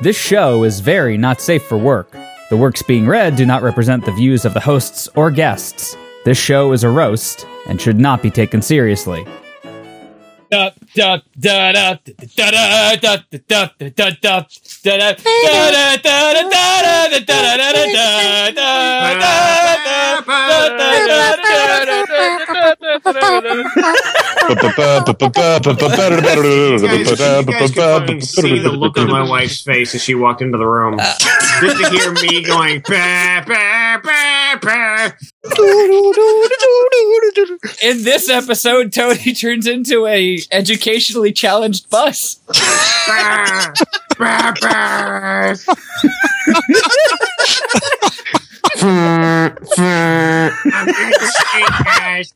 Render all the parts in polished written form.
This show is very not safe for work. The works being read do not represent the views of the hosts or guests. This show is a roast and should not be taken seriously. See the look on my wife's face as she walked into the room. Just to hear me going, bah, bah, bah, bah. In this episode, Tony turns into a educationally challenged bus. Bah, bah, bah. I'm going to say, guys.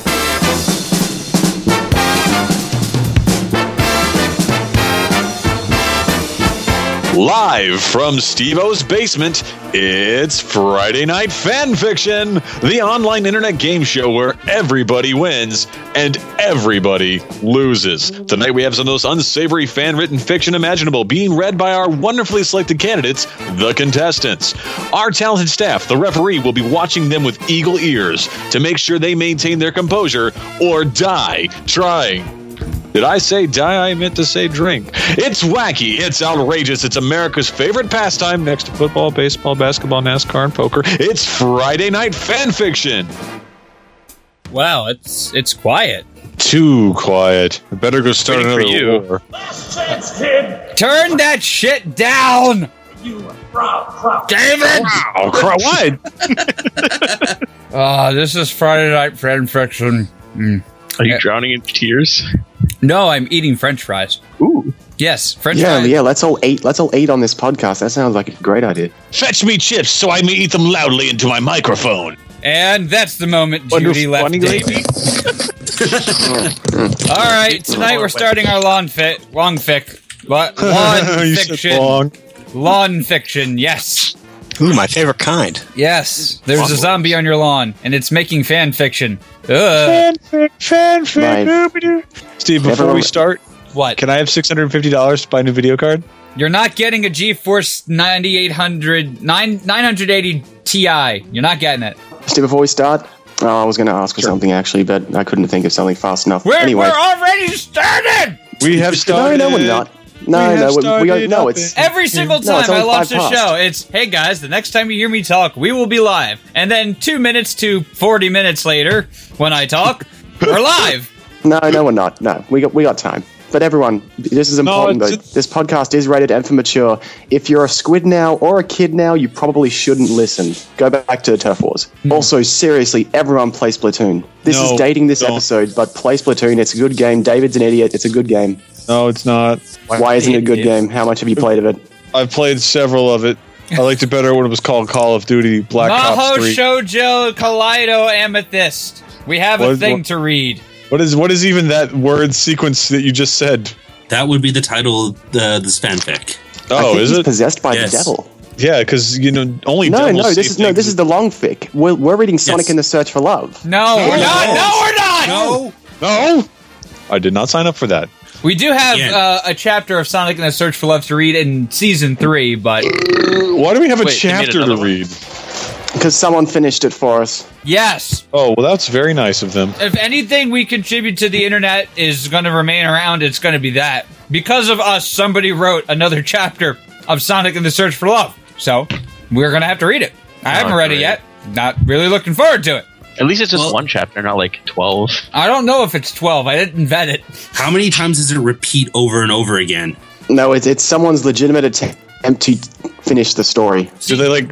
Live from Steve-O's basement, it's Friday Night Fanfiction, the online internet game show where everybody wins and everybody loses. Tonight we have some of the most unsavory fan-written fiction imaginable being read by our wonderfully selected candidates, the contestants. Our talented staff, the referee, will be watching them with eagle ears to make sure they maintain their composure or die trying. Did I say die? I meant to say drink. It's wacky. It's outrageous. It's America's favorite pastime next to football, baseball, basketball, NASCAR, and poker. It's Friday Night Fanfiction. Wow, it's quiet. Too quiet. I better go start another war. Last chance, kid. Turn that shit down! David! Oh, what? This is Friday Night Fanfiction. Are you drowning in tears? No, I'm eating French fries. Ooh. Yes, French fries. Yeah, let's all eat on this podcast. That sounds like a great idea. Fetch me chips so I may eat them loudly into my microphone. And that's the moment Judy left Davey. All right, tonight we're starting our lawn fiction. Lawn fiction, yes. Ooh, my favorite kind. Yes, there's a zombie on your lawn, and it's making fan fiction. Fanfic. Steve, before we start, What? Can I have $650 to buy a new video card? You're not getting a GeForce 980 Ti. You're not getting it. Steve, before we start, I was going to ask for something actually, but I couldn't think of something fast enough. We're Anyway, already started! We have started. no, we're not. No, it's Every single time it's I only launch 5 the past. show, it's, hey guys, the next time you hear me talk, we will be live. And then 2 minutes to 40 minutes later, when I talk, we're live. No, we're not. No, we got time. But everyone, this is important though. This podcast is rated M for mature. If you're a squid now or a kid now, you probably shouldn't listen. Go back to Turf Wars. Also, seriously, everyone play Splatoon. This is dating this episode, but play Splatoon. It's a good game. David's an idiot. It's a good game. No, it's not. Why isn't it a good game? How much have you played of it? I've played several of it. I liked it better when it was called Call of Duty Black Ops Maho 3. Shoujo Kaleido Amethyst. We have a thing to read. What is even that word sequence that you just said? That would be the title of this fanfic. Oh, is he's it? Possessed by Yes. the devil. Yeah, because only No, devils this say is the long fic. We're reading Sonic in the Search for Love. No, we're not. No, we're not. No, I did not sign up for that. We do have a chapter of Sonic and the Search for Love to read in Season 3, but... Why do we have a chapter to read? Because someone finished it for us. Yes. Oh, well, that's very nice of them. If anything we contribute to the internet is going to remain around, it's going to be that. Because of us, somebody wrote another chapter of Sonic and the Search for Love. So, we're going to have to read it. I haven't read it yet. Not really looking forward to it. At least it's just one chapter, not like 12. I don't know if it's 12. I didn't vet it. How many times does it repeat over and over again? No, it's someone's legitimate attempt to finish the story. Do they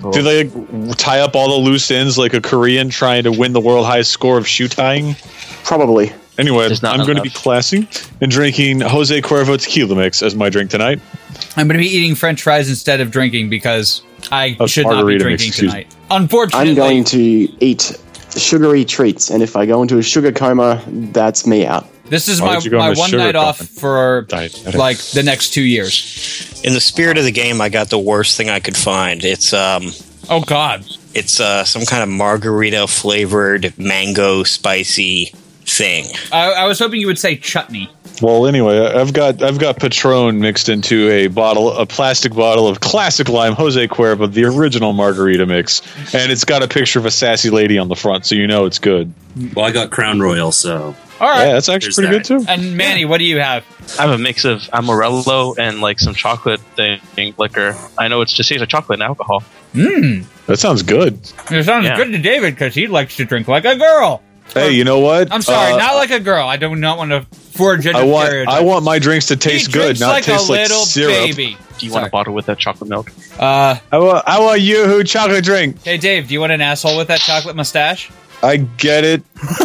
tie up all the loose ends like a Korean trying to win the world highest score of shoe tying? Probably. Anyway, There's not I'm going to be enough. classy and drinking Jose Cuervo tequila mix as my drink tonight. I'm going to be eating French fries instead of drinking because I should not be margarita drinking mix, excuse tonight. Unfortunately, I'm going to eat sugary treats, and if I go into a sugar coma, that's me out. this is Why my would you go on a one sugar night off coffin? for Diet. like the next 2 years. In the spirit of the game, I got the worst thing I could find. It's Oh God! It's some kind of margarita flavored mango spicy thing. I was hoping you would say chutney. Well, anyway, I've got Patron mixed into a plastic bottle of classic lime Jose Cuervo, the original margarita mix, and it's got a picture of a sassy lady on the front, so you know it's good. Well, I got Crown Royal, so All right. Yeah, that's actually pretty good too. And Manny, what do you have? I have a mix of Amarello and like some chocolate thing liquor. I know it's just tastes like chocolate and alcohol. That sounds good. It sounds good to David because he likes to drink like a girl. Hey, you know what? I'm sorry, not like a girl. I do not want to forge a stereotype. I want my drinks to taste good, not like taste a like little syrup. baby. Do you want a bottle with that chocolate milk? I want you chocolate drink. Hey, Dave, do you want an asshole with that chocolate mustache? I get it.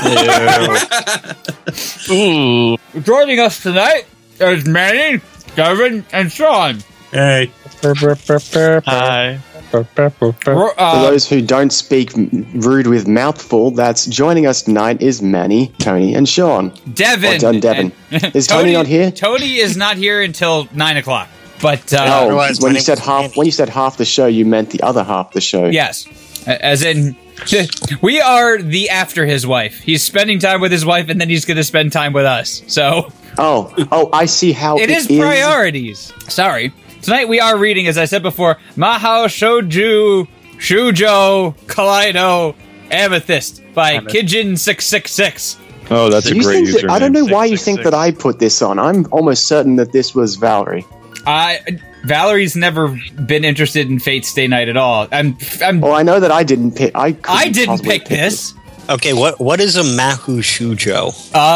Ooh. Joining us tonight is Manny, Kevin, and Sean. hey, Hi. For those who don't speak rude with mouthful, that's joining us tonight is Manny, Tony, and Sean. Devin. Devin. Is Tony not here? Tony is not here until 9 o'clock. But When you said half the show, you meant the other half the show. yes, as in we are the after his wife. He's spending time with his wife, and then he's going to spend time with us. So Oh, I see how it is priorities. Sorry. Tonight we are reading, as I said before, Mahou Shoujo Kaleido Amethyst by Kijin666. Oh, that's a great username. I don't know why you think that I put this on. I'm almost certain that this was Valerie. Valerie's never been interested in Fate Stay Night at all. Well, I know that I didn't pick. I didn't pick this. Okay, what is a Mahou Shoujo?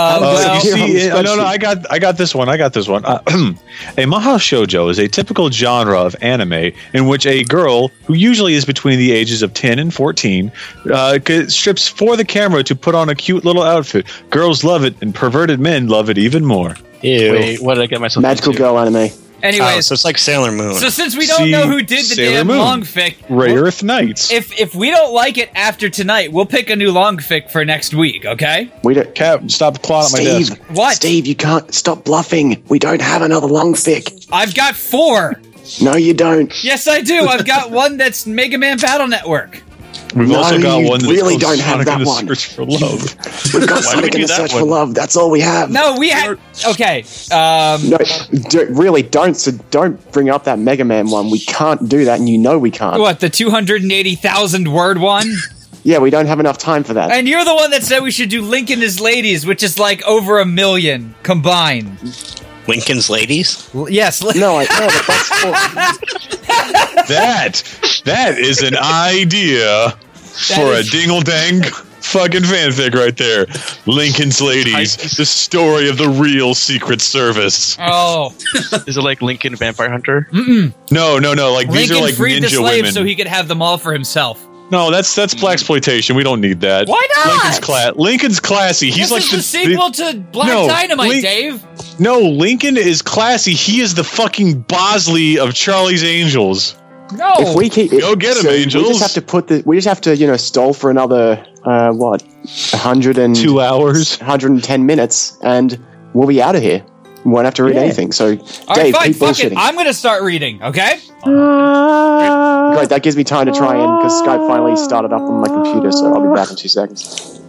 I got this one. A Mahou Shoujo is a typical genre of anime in which a girl, who usually is between the ages of 10 and 14, strips for the camera to put on a cute little outfit. Girls love it, and perverted men love it even more. Ew. Wait, what did I get myself Magical into? girl anime. Anyways, so it's like Sailor Moon. so since we don't know who did the Sailor damn Moon. long fic, Ray Earth Knights. if we don't like it after tonight, we'll pick a new long fic for next week, okay? We don't. Cap, stop clawing at my desk. Steve, What? Steve, you can't stop bluffing. We don't have another long fic. I've got 4. No, you don't. Yes, I do. I've got one that's Mega Man Battle Network. We've No, also got you one that's really called don't have Sonic that and the one. Search for Love. We've got Why do we Sonic do and the that Search one? for Love. That's all we have. No, we had. Okay. No, really don't. So don't bring up that Mega Man one. We can't do that, and you know we can't. What, the 280,000 word one? Yeah, we don't have enough time for that. And you're the one that said we should do Lincoln His Ladies, which is like over 1 million combined. Lincoln's Ladies? Yes. No, but that's for, That is an idea for a dingle-dang fucking fanfic right there. Lincoln's Ladies, the story of the real Secret Service. Oh. Is it like Lincoln Vampire Hunter? No. Like these Lincoln are like freed the ninja slaves women. so he could have them all for himself. No, that's blaxploitation. We don't need that. Why not? Lincoln's classy. He's This like is the sequel to Black Dynamite, Dave. No, Lincoln is classy. He is the fucking Bosley of Charlie's Angels. No. if we keep Go get 'em, so Angels. We just have to stall for another 2 hours, 110 minutes, and we'll be out of here. We won't have to read anything. So, All right, Dave, fine, keep fuck it. bullshitting. I'm going to start reading, okay? Great, that gives me time to try in because Skype finally started up on my computer. So I'll be back in 2 seconds.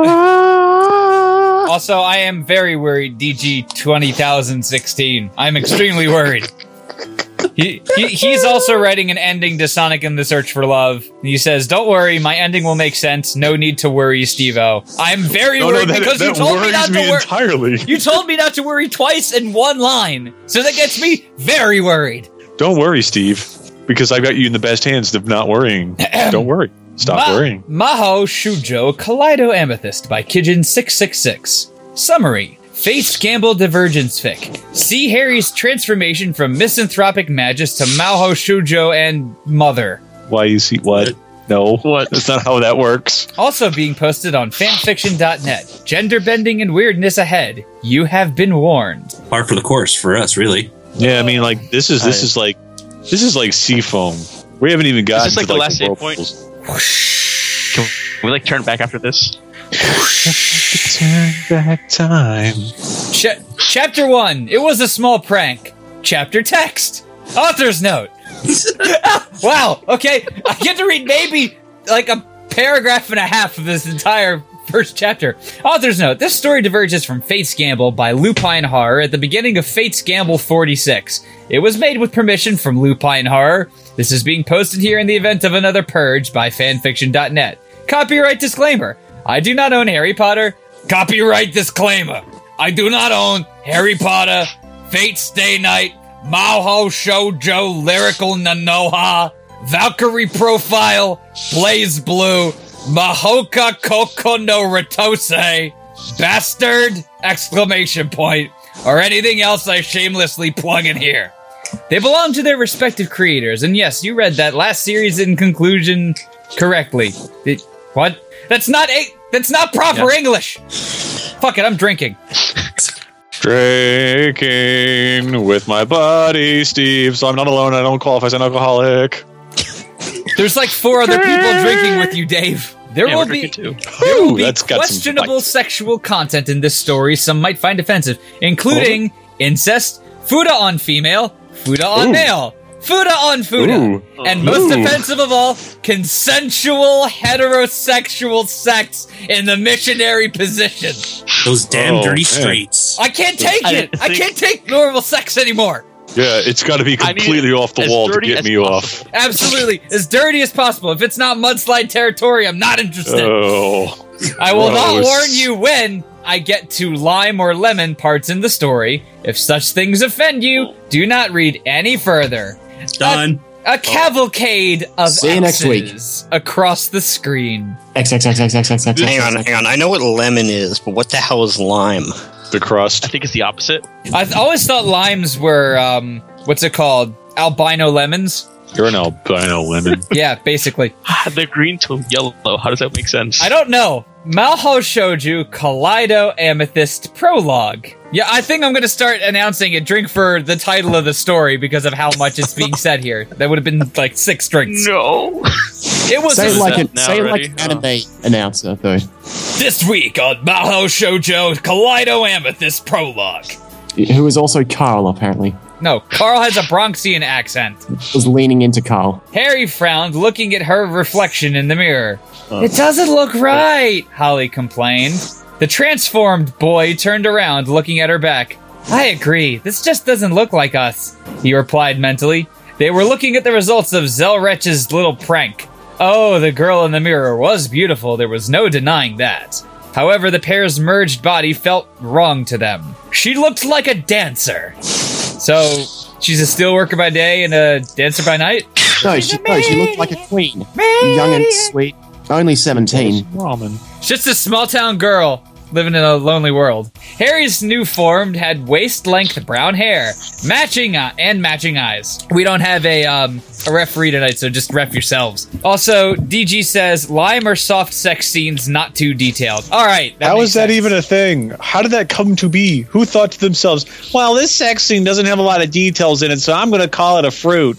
Also, I am very worried, DG 20,016. I'm extremely worried. He's also writing an ending to Sonic and the Search for Love. He says, "Don't worry, my ending will make sense. No need to worry, Steve-O." I'm very worried because you told me not to worry. Entirely. You told me not to worry twice in one line. So that gets me very worried. Don't worry, Steve, because I've got you in the best hands of not worrying. Don't worry. Stop worrying. Mahou Shoujo Kaleido Amethyst by Kijin666. Summary. Fate's Gamble Divergence fic. See Harry's transformation from misanthropic magus to Mahou Shoujo and Mother. Why you see what? No, What? That's not how that works. Also being posted on fanfiction.net. Gender bending and weirdness ahead. You have been warned. par for the course for us, really. Yeah, I mean, like this is like Seafoam. We haven't even gotten Is this like to the last save whirlpools. Can we like turn back after this? Turn back time. Chapter 1. It was a small prank. Chapter text. Author's note. Wow. Okay. I get to read maybe like a paragraph and a half of this entire first chapter. Author's note, this story diverges from Fate's Gamble by Lupine Horror at the beginning of Fate's Gamble 46. It was made with permission from Lupine Horror. This is being posted here in the event of another purge by fanfiction.net. Copyright disclaimer. I do not own Harry Potter. Copyright disclaimer. I do not own Harry Potter, Fate's Stay Night, Maho Shoujo Lyrical Nanoha, Valkyrie Profile, Blaze Blue, Mahoka Koko no Ratose, Bastard! Exclamation point, or anything else I shamelessly plug in here. They belong to their respective creators, and yes, you read that last series in conclusion correctly. What? That's not proper English! Fuck it, I'm drinking. Drinking with my buddy Steve, so I'm not alone. I don't qualify as an alcoholic. There's like 4 other people drinking with you, Dave. There will be questionable sexual content in this story some might find offensive, including incest, fuda on female, fuda on male, fuda on fuda, and most offensive of all, consensual heterosexual sex in the missionary position. Those damn dirty streets. I can't take it. I can't take normal sex anymore. Yeah, it's got to be completely off the wall to get me off. Absolutely. As dirty as possible. If it's not mudslide territory, I'm not interested. Oh, I will not warn you when I get to lime or lemon parts in the story. If such things offend you, do not read any further. Done. A cavalcade of See you next week. X's across the screen. XXXXXXX. Hang on. I know what lemon is, but what the hell is lime? The crust. I think it's the opposite. I always thought limes were, what's it called? Albino lemons? You're an albino lemon. Yeah, basically. They're green to yellow. How does that make sense? I don't know. Maho Shouju Kaleido Amethyst Prologue. Yeah, I think I'm going to start announcing a drink for the title of the story because of how much is being said here. That would have been like 6 drinks. No. It was Say it like an already? anime announcer, though. this week on Maho Shoujo Kaleido Amethyst Prologue. Who is also Carl, apparently. No, Carl has a Bronxian accent. Was leaning into Carl. Harry frowned, looking at her reflection in the mirror. It doesn't look right, Holly complained. The transformed boy turned around, looking at her back. I agree, this just doesn't look like us, he replied mentally. They were looking at the results of Zelrech's little prank. Oh, the girl in the mirror was beautiful, there was no denying that. However, the pair's merged body felt wrong to them. She looked like a dancer. So, she's a steelworker by day and a dancer by night? No, she looked like a queen. Young and sweet. Only 17. She's just a small-town girl living in a lonely world. Harry's new form had waist-length brown hair, matching eyes. We don't have a referee tonight, so just ref yourselves. Also, DG says, lime or soft sex scenes not too detailed. All right. How is that even a thing? How did that come to be? Who thought to themselves, well, this sex scene doesn't have a lot of details in it, so I'm going to call it a fruit.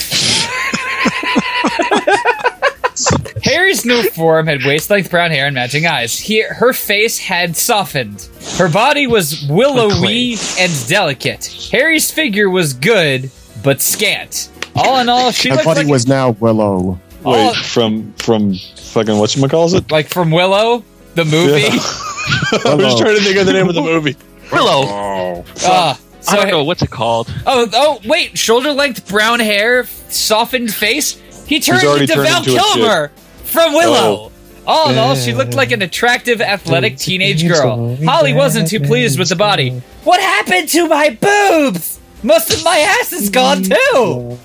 Harry's new form had waist-length brown hair and matching eyes. Her face had softened. Her body was willowy and delicate. Harry's figure was good, but scant. All in all, she Her looked body like was now Willow. Wait, from fucking whatchamacallit? like from Willow, the movie. Yeah. I was trying to think of the name of the movie. Willow. So I don't know. What's it called? Oh, wait. Shoulder-length brown hair, softened face. He turned into Val Kilmer from Willow. All in all, she looked like an attractive, athletic teenage girl. Holly wasn't too pleased with the body. What happened to my boobs? Most of my ass is gone, too.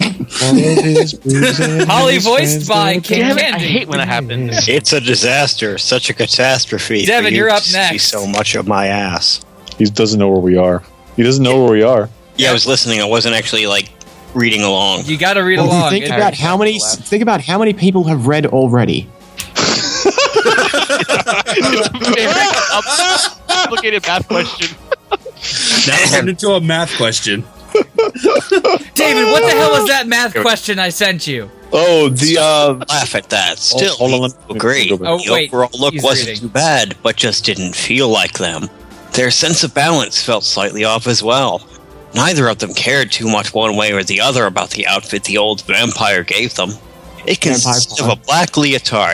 Holly voiced by King Damn it, Candy. I hate when that happens. It's a disaster. Such a catastrophe. Devin, for you you're up to see next. so much of my ass. He doesn't know where we are. He doesn't know where we are. Yeah, I was listening. I wasn't actually reading along. You gotta read along. Think about how many people have read already. Complicated math question. That turned into a math question. David, what the hell was that math question I sent you? Oh, the Laugh at that. Still, hold on, people agree. Oh, The wait, overall look he's wasn't reading. too bad, but just didn't feel like them. Their sense of balance felt slightly off as well. Neither of them cared too much one way or the other about the outfit the old vampire gave them. It consisted of a black leotard,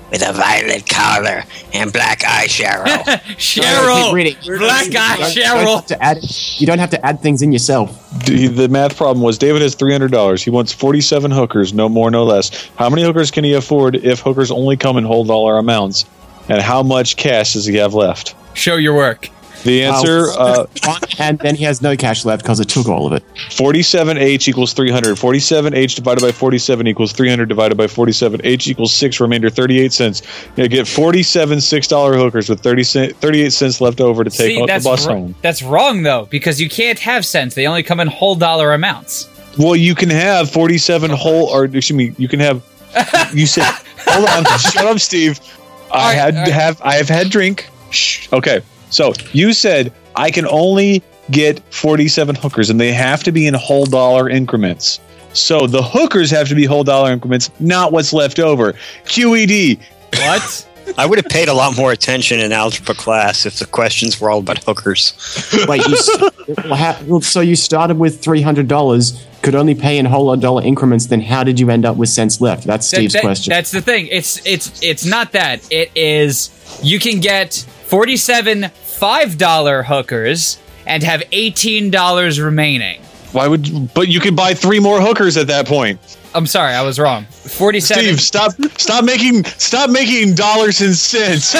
with a violet collar and black eyeshadow. Cheryl! reading. Black guy, Cheryl! You don't have to add things in yourself. The math problem was David has $300. He wants 47 hookers, no more, no less. How many hookers can he afford if hookers only come and hold dollar amounts? And how much cash does he have left? Show your work. The answer, and then he has no cash left because it took all of it. 47H equals 300. 47H divided by 47 equals 300 divided by 47. H equals 6, remainder 38 cents. You get 47 $6 hookers with 38 cents left over to take the bus home. That's wrong, though, because you can't have cents. They only come in whole dollar amounts. Well, you can have 47 whole, or excuse me, you can have, you said, hold on, shut up, Steve. I have had drink. Shh. Okay. So you said I can only get 47 hookers, and they have to be in whole dollar increments. So the hookers have to be whole dollar increments, not what's left over. QED. What? I would have paid a lot more attention in algebra class if the questions were all about hookers. Wait, so you started with $300, could only pay in whole dollar increments. Then how did you end up with cents left? That's Steve's question. That's the thing. It's not that. It is you can get 47 $5 hookers and have $18 remaining. But you can buy 3 more hookers at that point. I'm sorry, I was wrong. 47. Steve, stop making dollars and cents.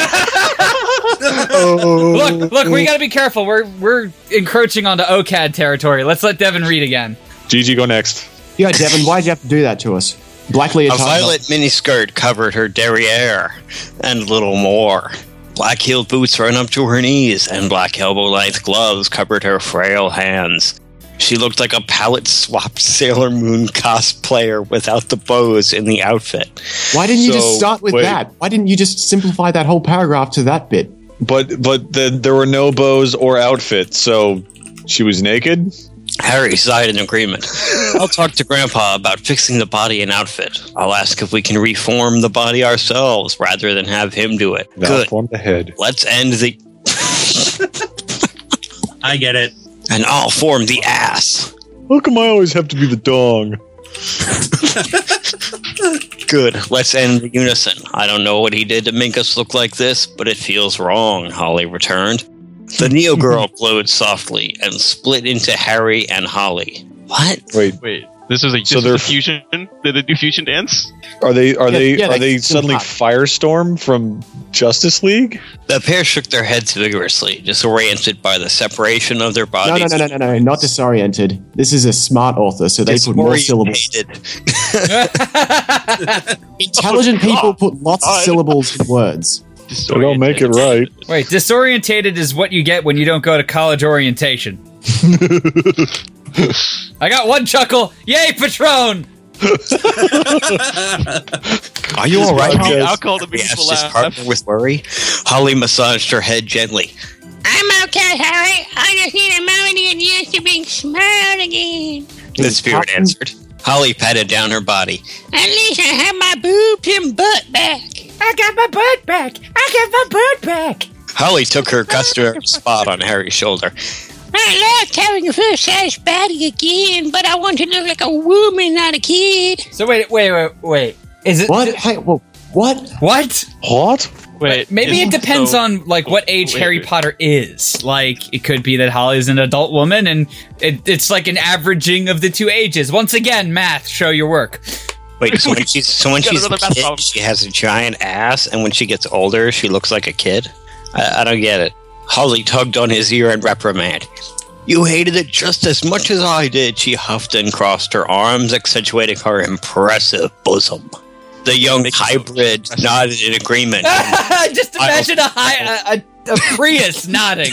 Look, we got to be careful. We're encroaching onto OCAD territory. Let's let Devin read again. Gigi, go next. Yeah, Devin, why'd you have to do that to us? Black leotard. A violet miniskirt covered her derriere and little more. Black-heeled boots ran up to her knees, and black elbow-length gloves covered her frail hands. She looked like a palette-swapped Sailor Moon cosplayer without the bows in the outfit. Why didn't you just start with that? Why didn't you just simplify that whole paragraph to that bit? But there were no bows or outfit, so she was naked? Harry sighed in agreement. I'll talk to Grandpa about fixing the body and outfit. I'll ask if we can reform the body ourselves rather than have him do it. Good. Form the head. Let's end the... I get it. And I'll form the ass. How come I always have to be the dong? Good. Let's end the unison. I don't know what he did to make us look like this, but it feels wrong, Holly returned. The Neo Girl glowed softly and split into Harry and Holly. What? Wait. This is a fusion. Did they do fusion dance? Are they suddenly Firestorm from Justice League? The pair shook their heads vigorously, disoriented by the separation of their bodies. No, not disoriented. This is a smart author, so they put more syllables. Intelligent people put lots of syllables in words. They don't make it right. Wait, disorientated is what you get when you don't go to college orientation. I got one chuckle. Yay, Patron! Are you all right? I'll call the people his partner with worry. Holly massaged her head gently. I'm okay, Harry. I just need a moment to get used to being smart again. The spirit answered. Holly patted down her body. At least I have my boobs and butt back. I got my butt back. Holly took her customary spot on Harry's shoulder. I loved having a full-size body again, but I want to look like a woman, not a kid. So wait. Is it what? What? What? Wait, maybe it depends on what age Harry Potter is. Like, it could be that Holly's an adult woman, and it's like an averaging of the two ages. Once again, math, show your work. Wait, so when she's a kid, she has a giant ass, and when she gets older, she looks like a kid? I don't get it. Holly tugged on his ear and reprimanded. You hated it just as much as I did, she huffed and crossed her arms, accentuating her impressive bosom. The young hybrid nodded in agreement. Just imagine a Prius nodding.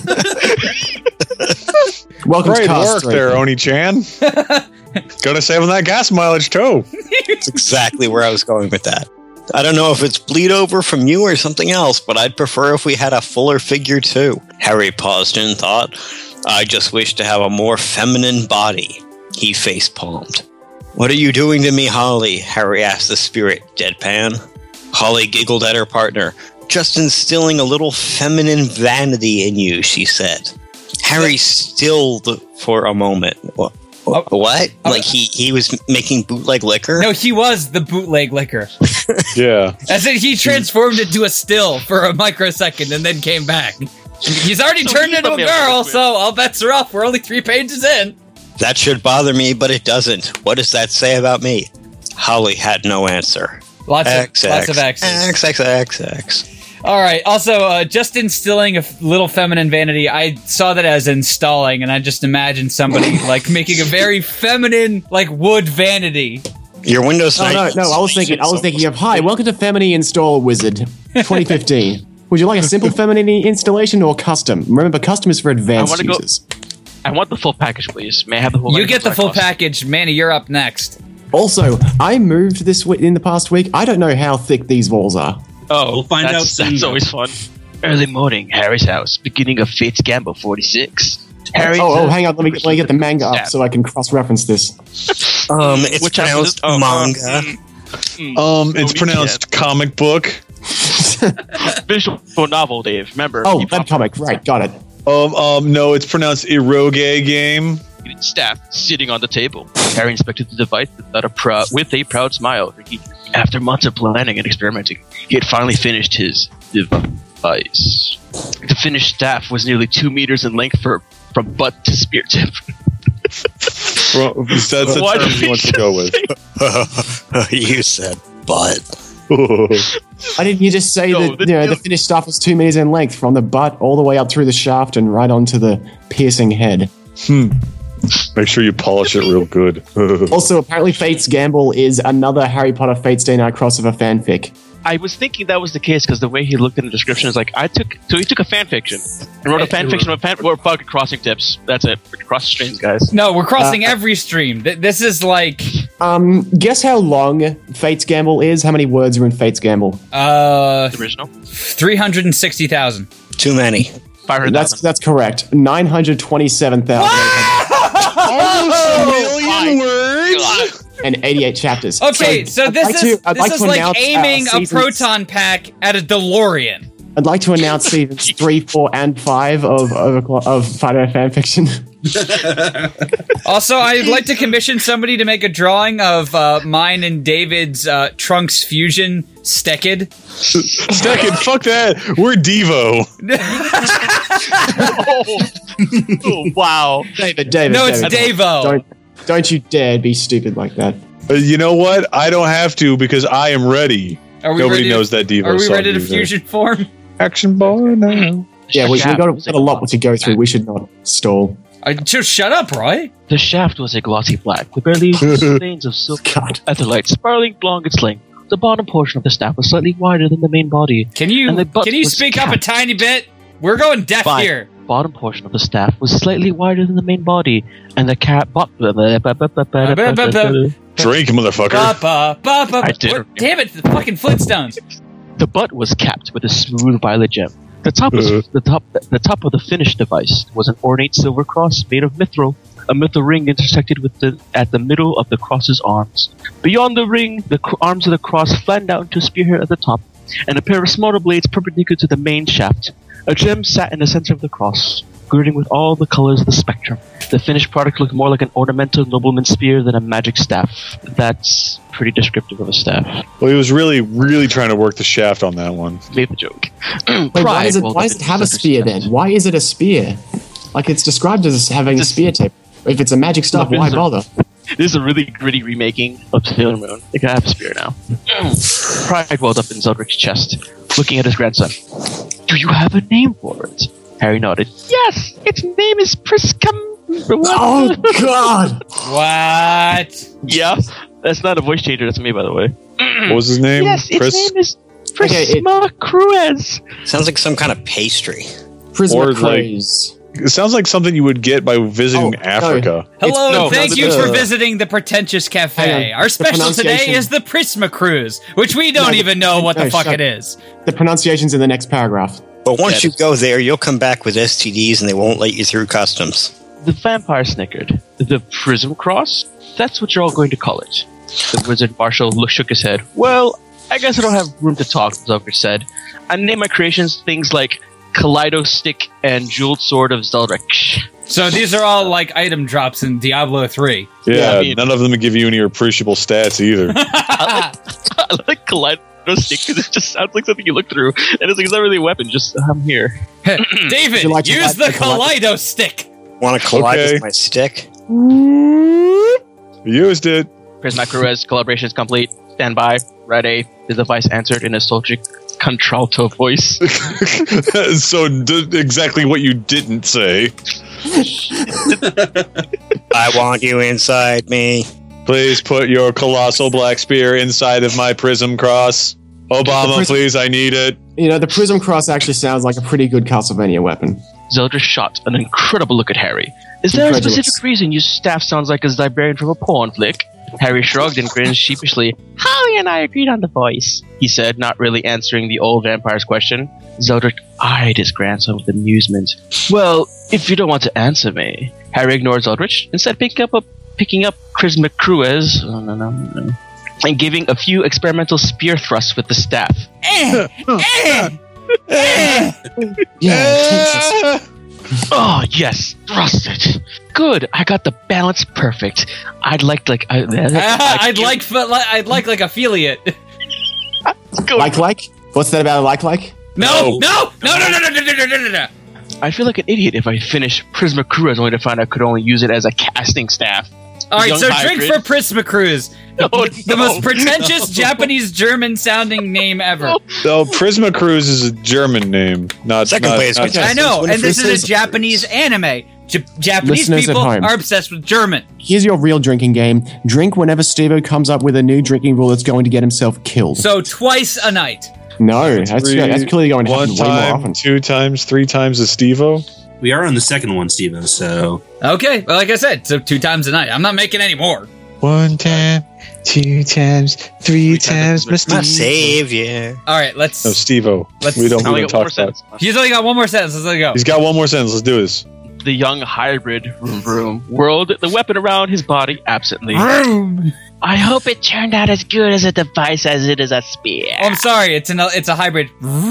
Welcome Great to work there, Oni-chan. Gonna save on that gas mileage, too. That's exactly where I was going with that. I don't know if it's bleed over from you or something else, but I'd prefer if we had a fuller figure, too. Harry paused in thought. I just wish to have a more feminine body. He face-palmed. What are you doing to me, Holly? Harry asked the spirit, deadpan. Holly giggled at her partner. Just instilling a little feminine vanity in you, she said. Harry stilled for a moment. What? Like he was making bootleg liquor? No, he was the bootleg liquor. Yeah. As in, he transformed into a still for a microsecond and then came back. He's already turned into a girl, so all bets are off. We're only 3 pages in. That should bother me, but it doesn't. What does that say about me? Holly had no answer. Lots of X's. XXXX. All right. Also, just instilling a little feminine vanity. I saw that as installing, and I just imagined somebody like making a very feminine, like wood vanity. Your Windows 9. No. I was thinking of hi, welcome to Femini Install Wizard 2015. Would you like a simple Femini installation or custom? Remember, custom is for advanced users. I want the full package, please. May I have the whole? You get the full package, Manny. You're up next. Also, I moved this in the past week. I don't know how thick these walls are. Oh, we'll find out soon. That's always fun. Early morning, Harry's house. Beginning of Fate's Gamble 46. Harry. Hang on. Let me get the manga up so I can cross-reference this. It's pronounced manga. It's pronounced comic book. Visual novel, Dave. Remember? Oh, webcomic. Right, got it. No, it's pronounced eroge game. Staff sitting on the table. Harry inspected the device with a proud smile. After months of planning and experimenting, he had finally finished his device. The finished staff was nearly 2 meters in length from butt to spear tip. That's the term he wants to go with. You said butt. Why didn't you just say the finished stuff was 2 meters in length from the butt all the way up through the shaft and right onto the piercing head? Make sure you polish it real good. Also, apparently Fate's Gamble is another Harry Potter Fate's Day Night crossover fanfic. I was thinking that was the case because the way he looked in the description is like, he took a fan fiction and wrote a fan fiction of fucking crossing tips. That's it. We're crossing streams, guys. No, we're crossing every stream. This is like... guess how long Fate's Gamble is? How many words are in Fate's Gamble? The original? 360,000. Too many. 500,000. That's correct. 927,000. Almost a million words. And 88 chapters. Okay, so this is like aiming a proton pack at a DeLorean. I'd like to announce seasons 3, 4, and 5 of Fighter Fanfiction. Also, I'd like to commission somebody to make a drawing of mine and David's Trunks Fusion Stekid. Stekid, fuck that. We're Devo. Oh, wow. David. No, it's Davo. Don't you dare be stupid like that. You know what? I don't have to because I am ready. Nobody knows that Devo. Are we ready to fusion form? Action boy now. Yeah, we got a lot to go through. We should not stall. Just shut up, Roy. The shaft was a glossy black with barely stains of silk etherlight spiraling along its length. The bottom portion of the staff was slightly wider than the main body. Can you speak up a tiny bit? We're going deaf here. The bottom portion of the staff was slightly wider than the main body, and the drink, motherfucker. I did. Damn it, the fucking Flintstones. The butt was capped with a smooth violet gem. The top of the finished device was an ornate silver cross made of mithril. A mithril ring intersected at the middle of the cross's arms. Beyond the ring, the arms of the cross flattened out into a spearhead at the top, and a pair of smaller blades perpendicular to the main shaft. A gem sat in the center of the cross, girding with all the colors of the spectrum. The finished product looked more like an ornamental nobleman's spear than a magic staff. That's pretty descriptive of a staff. Well, he was really, really trying to work the shaft on that one. Made the joke. Wait, why does it have a spear then? Why is it a spear? Like, it's described as having a spear tape. If it's a magic staff, why bother? This is a really gritty remaking of Sailor Moon. They can have a spear now. Pride welled up in Zeldric's chest, looking at his grandson. Do you have a name for it? Harry nodded. Yes, its name is Priscum. Oh, God! What? Yeah, that's not a voice changer. That's me, by the way. What was his name? Yes, its name is Prisma Cruez. Sounds like some kind of pastry. Prisma Cruez. It sounds like something you would get by visiting Africa. No. Hello, and thank you for visiting the Pretentious Cafe. Our special today is the Prisma Cruise, which we don't even know what the fuck it is. The pronunciation's in the next paragraph. But once you go there, you'll come back with STDs and they won't let you through customs. The vampire snickered. The Prism Cross? That's what you're all going to call it. The wizard marshal shook his head. Well, I guess I don't have room to talk, Zelgr said. I named my creations things like Kaleido Stick and Jeweled Sword of Zeldric. So these are all like item drops in Diablo 3. Yeah, none of them give you any appreciable stats either. I like Kaleido Stick because it just sounds like something you look through, and it's not really a weapon. Just I'm here. David, use the Kaleido Stick. Want to collide with my stick? Used it. Prisma Cruz collaboration is complete. Stand by. Ready. The device answered in a sultry contralto voice. So exactly what you didn't say. I want you inside me. Please put your colossal black spear inside of my prism cross. Obama, please, I need it. You know, the Prism Cross actually sounds like a pretty good Castlevania weapon. Zelda shot an incredible look at Harry. Is there a specific reason your staff sounds like a Ziberian from a porn flick? Harry shrugged and grinned sheepishly. Holly and I agreed on the voice, he said, not really answering the old vampire's question. Zelda eyed his grandson with amusement. Well, if you don't want to answer me. Harry ignored Zeldritch, instead picking up Prisma Cruz and giving a few experimental spear thrusts with the staff. Oh yes, thrust it. Good, I got the balance perfect. I'd like affiliate. Like? What's that about a like? No. I feel like an idiot if I finish Prisma Cruz only to find I could only use it as a casting staff. All right, so drink for Prisma Cruz. The most pretentious Japanese-German sounding name ever. No, Prisma Cruz is a German name, not second place. I know, and this is a Japanese anime. Japanese people are obsessed with German. Here's your real drinking game. Drink whenever Steve-O comes up with a new drinking rule that's going to get himself killed. So twice a night. No, that's clearly going to happen way more often. 2 times, 3 times a Steve-O? We are on the second one, Steven, so... Okay, well, like I said, so 2 times a night. I'm not making any more. 1 time, 2 times, 3 times, my savior. All right, let's... No, Steve-O. We don't talk about it. He's only got one more sentence. Let's let it go. He's got one more sentence. Let's do this. The young hybrid whirled the weapon around his body absently. I hope it turned out as good as a device as it is a spear. Oh, I'm sorry. It's a hybrid.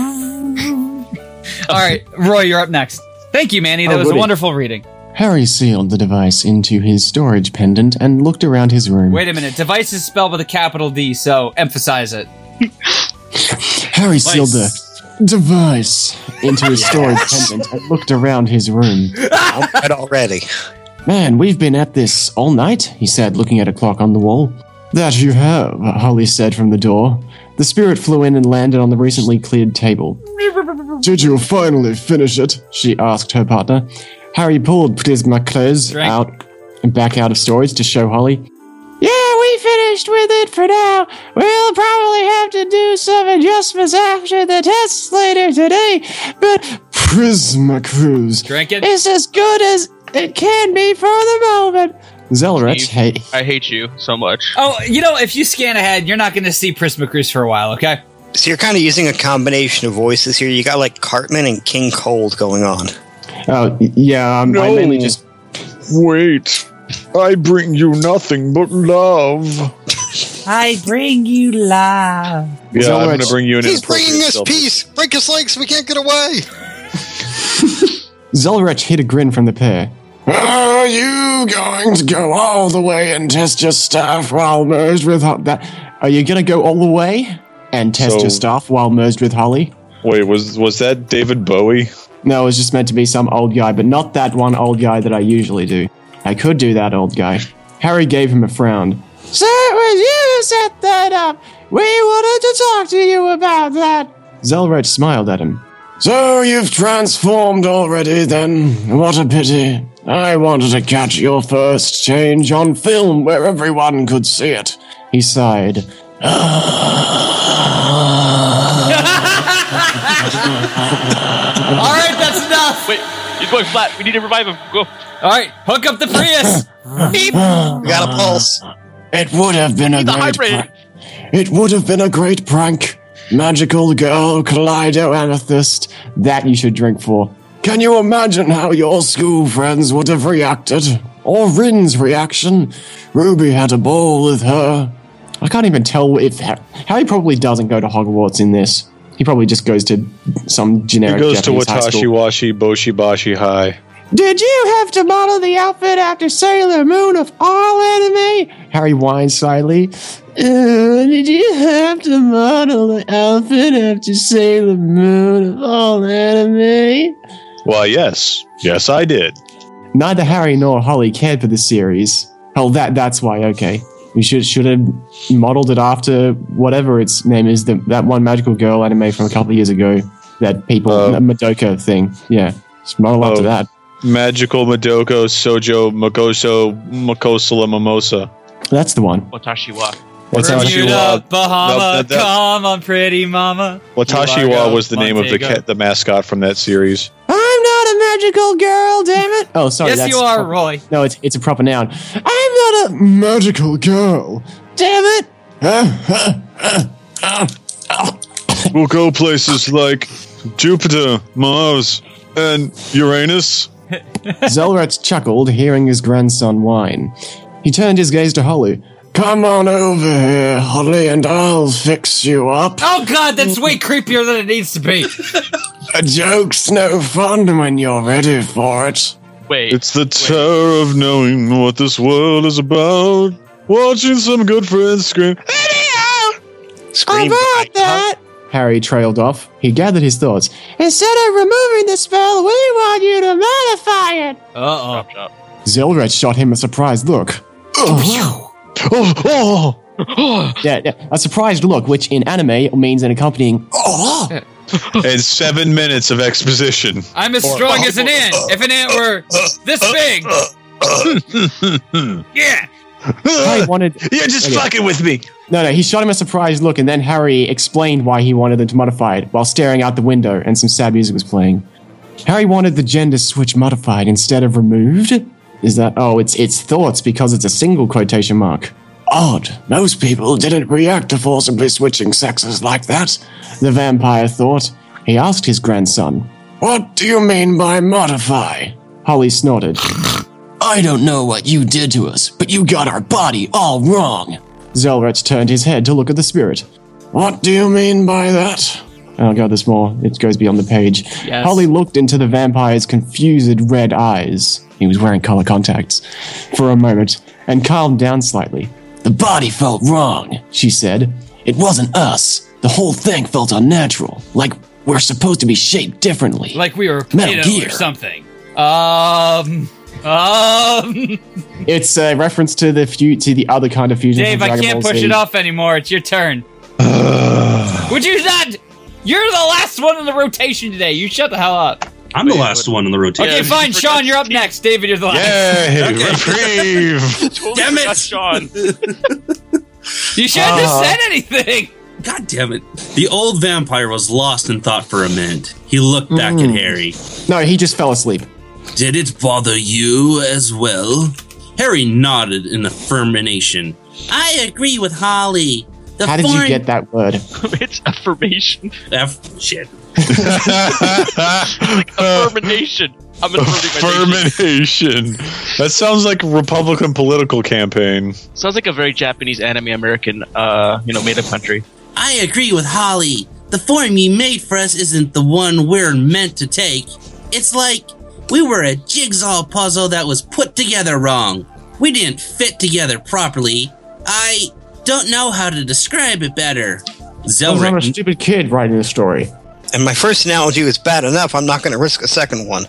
All right, Roy, you're up next. Thank you, Manny. That was a wonderful reading. Harry sealed the device into his storage pendant and looked around his room. Wait a minute. Device is spelled with a capital D, so emphasize it. Harry sealed the device into his storage pendant and looked around his room. I'm already. Man, we've been at this all night, he said, looking at a clock on the wall. That you have, Holly said from the door. The spirit flew in and landed on the recently cleared table. Did you finally finish it? She asked her partner. Harry pulled Prisma Cruz back out of storage to show Holly. Yeah, we finished with it for now. We'll probably have to do some adjustments after the tests later today, but Prisma Cruz is as good as it can be for the moment. Zelrich, I hate you so much. Oh, if you scan ahead, you're not going to see Prisma Cruz for a while, okay? So you're kind of using a combination of voices here. You got like Cartman and King Cold going on. Oh, yeah, I mainly just... Wait, I bring you nothing but love. I bring you love. Yeah, I'm going to bring you an He's bringing us peace. Break his legs, we can't get away. Zelrich hid a grin from the pair. Are you going to go all the way and test your staff while merged with that? Are you going to go all the way and test your staff while merged with Holly? Wait, was that David Bowie? No, it was just meant to be some old guy, but not that one old guy that I usually do. I could do that old guy. Harry gave him a frown. So it was you who set that up. We wanted to talk to you about that. Zelrich smiled at him. So you've transformed already then? What a pity. I wanted to catch your first change on film where everyone could see it. He sighed. All right, that's enough. Wait, he's going flat. We need to revive him. Go. All right, hook up the Prius. Beep. We got a pulse. It would have been a great prank. It would have been a great prank. Magical girl, Kaleido Amethyst. That you should drink for. Can you imagine how your school friends would have reacted? Or Rin's reaction? Ruby had a ball with her. I can't even tell if Harry probably doesn't go to Hogwarts in this. He probably just goes to some generic Japanese high school. He goes to Watashi Washi Boshi Bashi High. Did you have to model the outfit after Sailor Moon of all anime? Harry whines slyly. Did you have to model the outfit after Sailor Moon of all anime? Why, yes. Yes, I did. Neither Harry nor Holly cared for the series. Oh, that's why, okay. We should have modeled it after whatever its name is, that one magical girl anime from a couple of years ago. That people, Madoka thing. Yeah, just model after that. Magical Madoka Sojo Makosala Mimosa. That's the one. Watashiwa. Bermuda, Bahama, come on, pretty mama. Watashiwa was the name of the mascot from that series. I'm not a magical girl, damn it. Oh, sorry. Yes, you are, Roy. No, it's a proper noun. I'm not a magical girl. Damn it. We'll go places like Jupiter, Mars, and Uranus. Zelret chuckled, hearing his grandson whine. He turned his gaze to Holly. Come on over here, Holly, and I'll fix you up. Oh, God, that's way creepier than it needs to be. A joke's no fun when you're ready for it. Wait. It's the terror of knowing what this world is about. Watching some good friends scream. About that. Harry trailed off. He gathered his thoughts. Instead of removing the spell, we want you to modify it. Uh-oh. Zelret shot him a surprised look. Yeah, a surprised look, which in anime means an accompanying And 7 minutes of exposition. I'm as strong as an ant. If an ant were this big. Yeah. Harry wanted... You're just fucking with me. No, he shot him a surprised look, and then Harry explained why he wanted them to modify it while staring out the window, and some sad music was playing. Harry wanted the gender switch modified instead of removed? Is that... Oh, it's thoughts because it's a single quotation mark. Odd. Most people didn't react to forcibly switching sexes like that, the vampire thought. He asked his grandson. What do you mean by modify? Holly snorted. I don't know what you did to us, but you got our body all wrong. Zelret turned his head to look at the spirit. What do you mean by that? Oh god, there's more. It goes beyond the page. Yes. Holly looked into the vampire's confused red eyes. He was wearing color contacts. For a moment, and calmed down slightly. The body felt wrong, she said. It wasn't us. The whole thing felt unnatural. Like we're supposed to be shaped differently. Like we were Metal Gear or something. It's a reference to the other kind of fusion. Dave, I can't push it off anymore. It's your turn. Would you not? You're the last one in the rotation today. You shut the hell up. I'm the last one in the rotation. Okay, fine. Sean, you're up next. David, you're the last. Yay, reprieve. Damn it, Sean. You shouldn't have said anything. God damn it. The old vampire was lost in thought for a minute. He looked back at Harry. No, he just fell asleep. Did it bother you as well? Harry nodded in affirmation. I agree with Holly. How did you get that word? It's affirmation. Shit. Affirmation. I'm Affirmation. That sounds like a Republican political campaign. Sounds like a very Japanese anime-American, made-up country. I agree with Holly. The form you made for us isn't the one we're meant to take. It's like we were a jigsaw puzzle that was put together wrong. We didn't fit together properly. I don't know how to describe it better. Zelret. I'm a stupid kid writing the story. And my first analogy was bad enough, I'm not going to risk a second one.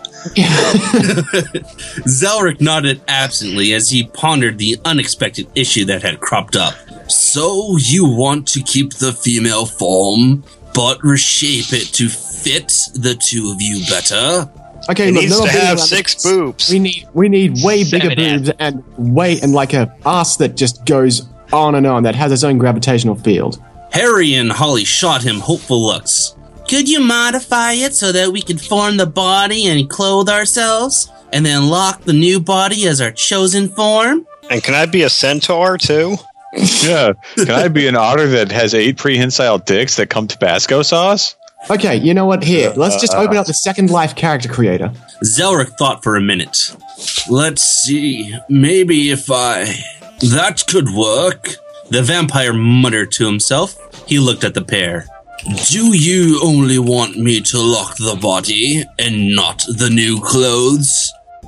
Zelric nodded absently as he pondered the unexpected issue that had cropped up. So you want to keep the female form, but reshape it to fit the two of you better? Okay, it needs to have 6 boobs. We need way bigger boobs and like a ass that just goes on and on, that has its own gravitational field. Harry and Holly shot him hopeful looks. Could you modify it so that we can form the body and clothe ourselves, and then lock the new body as our chosen form? And can I be a centaur, too? Yeah. Can I be an otter that has 8 prehensile dicks that come Tabasco sauce? Okay, you know what? Here, let's just open up the Second Life character creator. Zelric thought for a minute. Let's see. Maybe if that could work. The vampire muttered to himself. He looked at the pair. Do you only want me to lock the body and not the new clothes?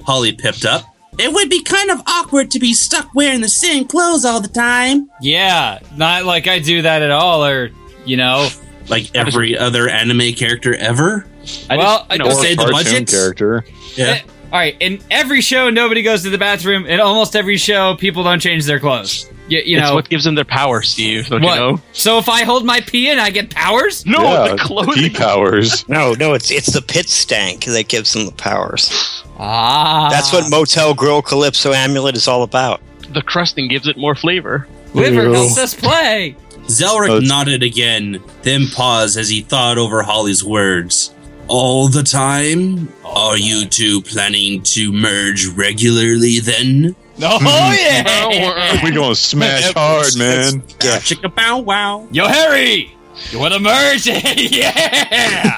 Holly pipped up. It would be kind of awkward to be stuck wearing the same clothes all the time. Yeah, not like I do that at all, or, you know. Like every other anime character ever? I don't say the budget character. Yeah. All right, in every show, nobody goes to the bathroom. In almost every show, people don't change their clothes. You know. It's what gives them their power, Steve. Don't What? you know? So if I hold my pee in, I get powers? No, Yeah, the clothing. pee powers. No, it's the pit stank that gives them the powers. Ah. That's what Motel Grill Calypso Amulet is all about. The crusting gives it more flavor. Liver helps us play. Zelric nodded again, then paused as he thought over Holly's words. All the time? Are you two planning to merge regularly then? Oh, yeah. We gonna smash hard, man. Yeah. Chicka bow wow. Yo, Harry! You want to merge? Yeah!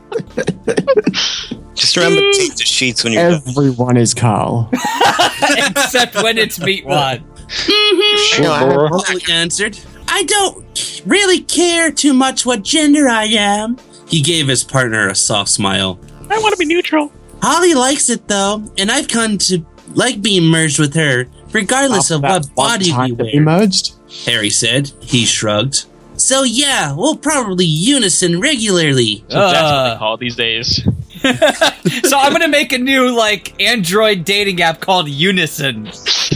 Just remember to take the sheets when you're done. Everyone is Carl. Except when it's Meatwad. Holly answered. I don't really care too much what gender I am. He gave his partner a soft smile. I want to be neutral. Holly likes it though, and I've come to like being merged with her, regardless of what body we wear. Emerged? Harry said. He shrugged. So yeah, we'll probably unison regularly. So that's what they call it these days. So I'm gonna make a new, like, Android dating app called Unison.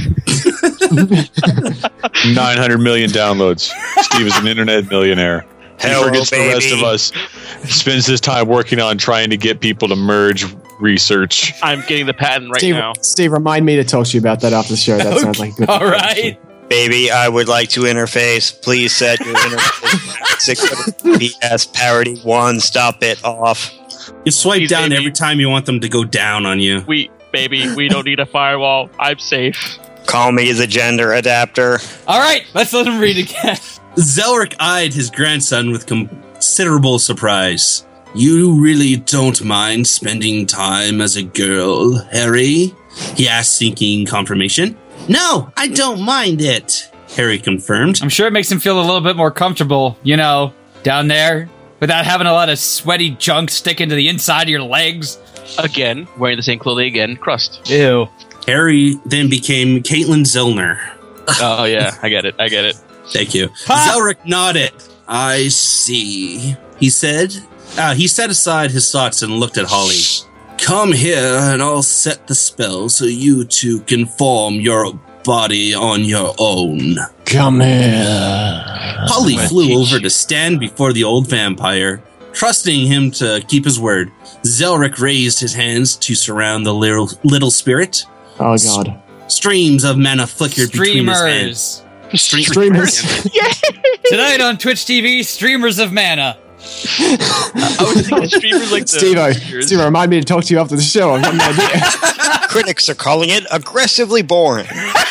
900 million downloads. Steve is an internet millionaire. Hello, He forgets baby. the rest of us. Spends his time working on trying to get people to merge research. I'm getting the patent right Steve, now. Steve, remind me to talk to you about that after the show. That sounds like a good. All right. Baby, I would like to interface. Please set your interface. PS parity 1. Stop it off. You swipe Please, down baby. every time you want them to go down on you. We don't need a firewall. I'm safe. Call me the gender adapter. All right, let's let him read again. Zelric eyed his grandson with considerable surprise. You really don't mind spending time as a girl, Harry? He asked, seeking confirmation. No, I don't mind it, Harry confirmed. I'm sure it makes him feel a little bit more comfortable, you know, down there, without having a lot of sweaty junk sticking to the inside of your legs. Again, wearing the same clothing again. Crust. Ew. Harry then became Caitlin Zellner. Oh, yeah. I get it. Thank you. Zelric nodded. I see, he said. He set aside his thoughts and looked at Holly. Come here and I'll set the spell so you two can form your body on your own. Come here. Holly flew over to stand before the old vampire, trusting him to keep his word. Zelric raised his hands to surround the little spirit. Oh, God. Streams of mana flickered between his hands. Streamers. Tonight on Twitch TV, streamers of mana. I was thinking streamers like Steve-O, remind me to talk to you after the show. I've got an idea. Critics are calling it aggressively boring.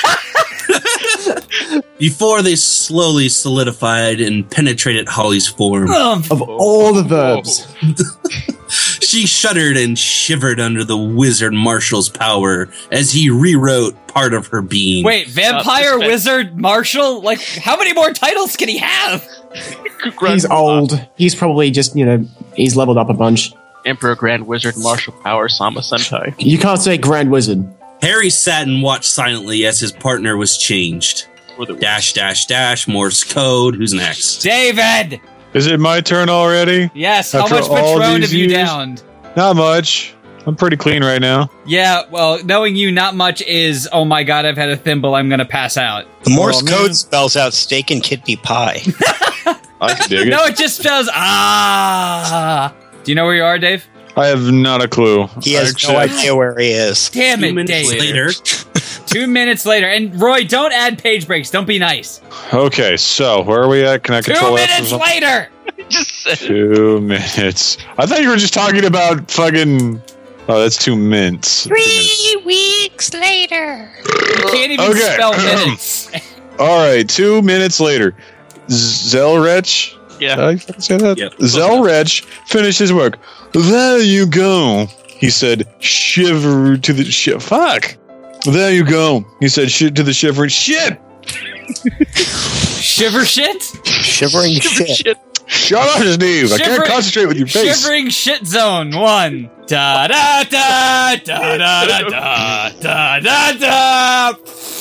Before they slowly solidified and penetrated Holly's form. Of all the verbs. She shuddered and shivered under the wizard Marshall's power as he rewrote part of her being. Wait, vampire, wizard, marshal? Like, how many more titles can he have? He's old. He's probably just, he's leveled up a bunch. Emperor, Grand Wizard, Martial Power, Sama Senpai. You can't say Grand Wizard. Harry sat and watched silently as his partner was changed. -- Morse code. Who's next? David! Is it my turn already? Yes, After how much all Patron these have you years? downed? Not much. I'm pretty clean right now. Yeah, well, knowing you, not much is, oh my god, I've had a thimble, I'm gonna pass out. The Morse code spells out steak and kidney pie. I can dig it. No, it just spells, Do you know where you are, Dave? I have not a clue. He has no idea where he is. Damn it, Dave. Later. 2 minutes later. And Roy, don't add page breaks. Don't be nice. Okay, so where are we at? Can I 2 control minutes later! 2 minutes. I thought you were just talking about fucking... Oh, that's 2 minutes. 3 weeks later. You can't even spell minutes. All right, 2 minutes later. Zelrech? Yeah. Did I fucking say that? Yep. Zelrech finished his work. There you go. He said, shiver to the ship. Fuck. There you go. He said, shit to the shivering shit. Shiver shit? Shivering shit. Shut up, Steve. I can't concentrate with your face. Shivering shit zone 1. Da da da da da da da da da.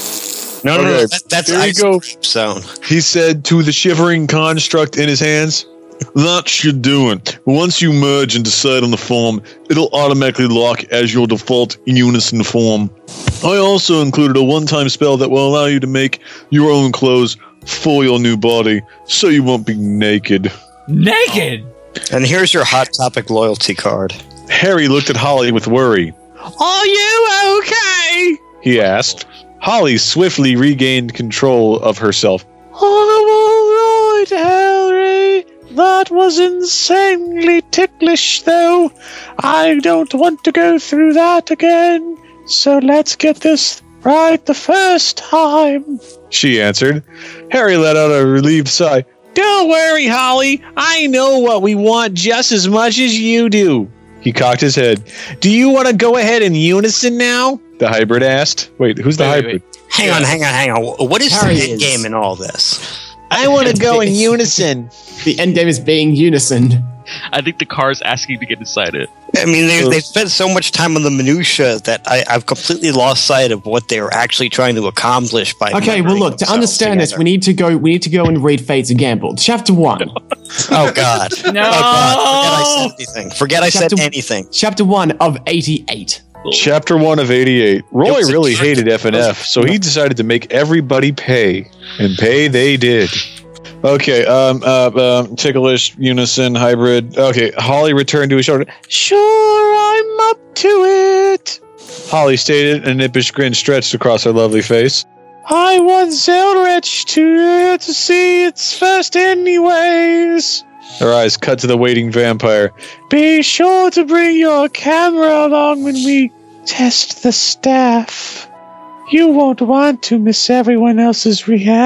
No. That's there you go. Zone. He said to the shivering construct in his hands, "That should do it. Once you merge and decide on the form, it'll automatically lock as your default unison form. I also included a one-time spell that will allow you to make your own clothes for your new body, so you won't be naked." Naked? And here's your Hot Topic loyalty card. Harry looked at Holly with worry. "Are you okay?" he asked. Holly swiftly regained control of herself. "I'm all right, Harry. That was insanely ticklish, though. I don't want to go through that again, so let's get this right the first time," she answered. Harry let out a relieved sigh. "Don't worry, Holly. I know what we want just as much as you do." He cocked his head. "Do you want to go ahead in unison now?" the hybrid asked. Wait, who's the hybrid? Hang on. What is Harry the end game in all this? I want to go in unison. The end game is being unison. I think the car's asking to get inside it. I mean, they spent so much time on the minutia that I've completely lost sight of what they were actually trying to accomplish by. Okay, well, look, to understand this, we need to go and read Fates of Gamble, Chapter 1. Oh God! No! Oh God! Forget I said anything. Chapter 1 of 88. Chapter 1 of 88. Roy really hated FNF, so he decided to make everybody pay. And pay they did. Okay, ticklish, unison, hybrid. Okay, Holly returned to his shoulder. "Sure, I'm up to it," Holly stated, and an impish grin stretched across her lovely face. "I want Zelrich to see it first anyways." Her eyes cut to the waiting vampire. "Be sure to bring your camera along when we test the staff. You won't want to miss everyone else's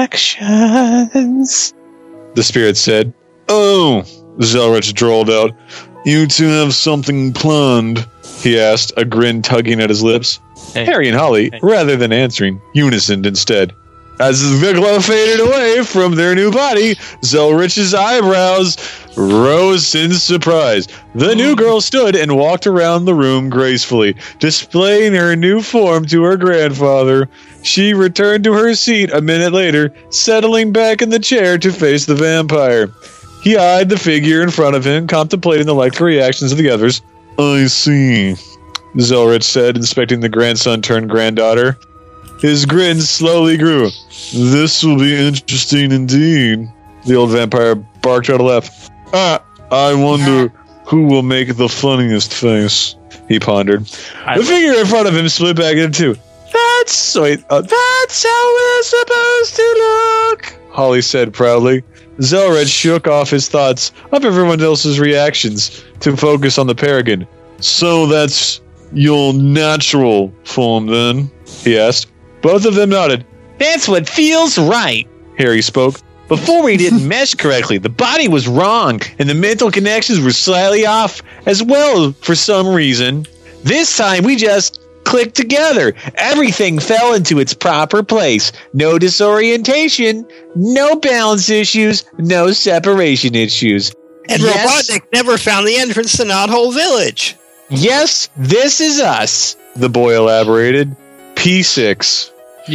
reactions," the spirit said. "Oh," Zelrich drawled out. "You two have something planned?" he asked, a grin tugging at his lips. Hey. Harry and Holly, rather than answering, unisoned instead. As the glow faded away from their new body, Zelrich's eyebrows rose in surprise. The new girl stood and walked around the room gracefully, displaying her new form to her grandfather. She returned to her seat a minute later, settling back in the chair to face the vampire. He eyed the figure in front of him, contemplating the likely reactions of the others. "I see," Zelrich said, inspecting the grandson turned granddaughter. His grin slowly grew. "This will be interesting indeed." The old vampire barked out a laugh. I wonder who will make the funniest face," he pondered. The figure in front of him split back into two. That's how we're supposed to look," Holly said proudly. Zelrich shook off his thoughts of everyone else's reactions to focus on the Peregrine. "So that's your natural form, then?" he asked. Both of them nodded. "That's what feels right," Harry spoke. "Before we didn't mesh correctly. The body was wrong, and the mental connections were slightly off as well for some reason. This time we just clicked together. Everything fell into its proper place. No disorientation, no balance issues, no separation issues. And Robotnik never found the entrance to Knothole Village." "Yes, this is us," the boy elaborated. P6.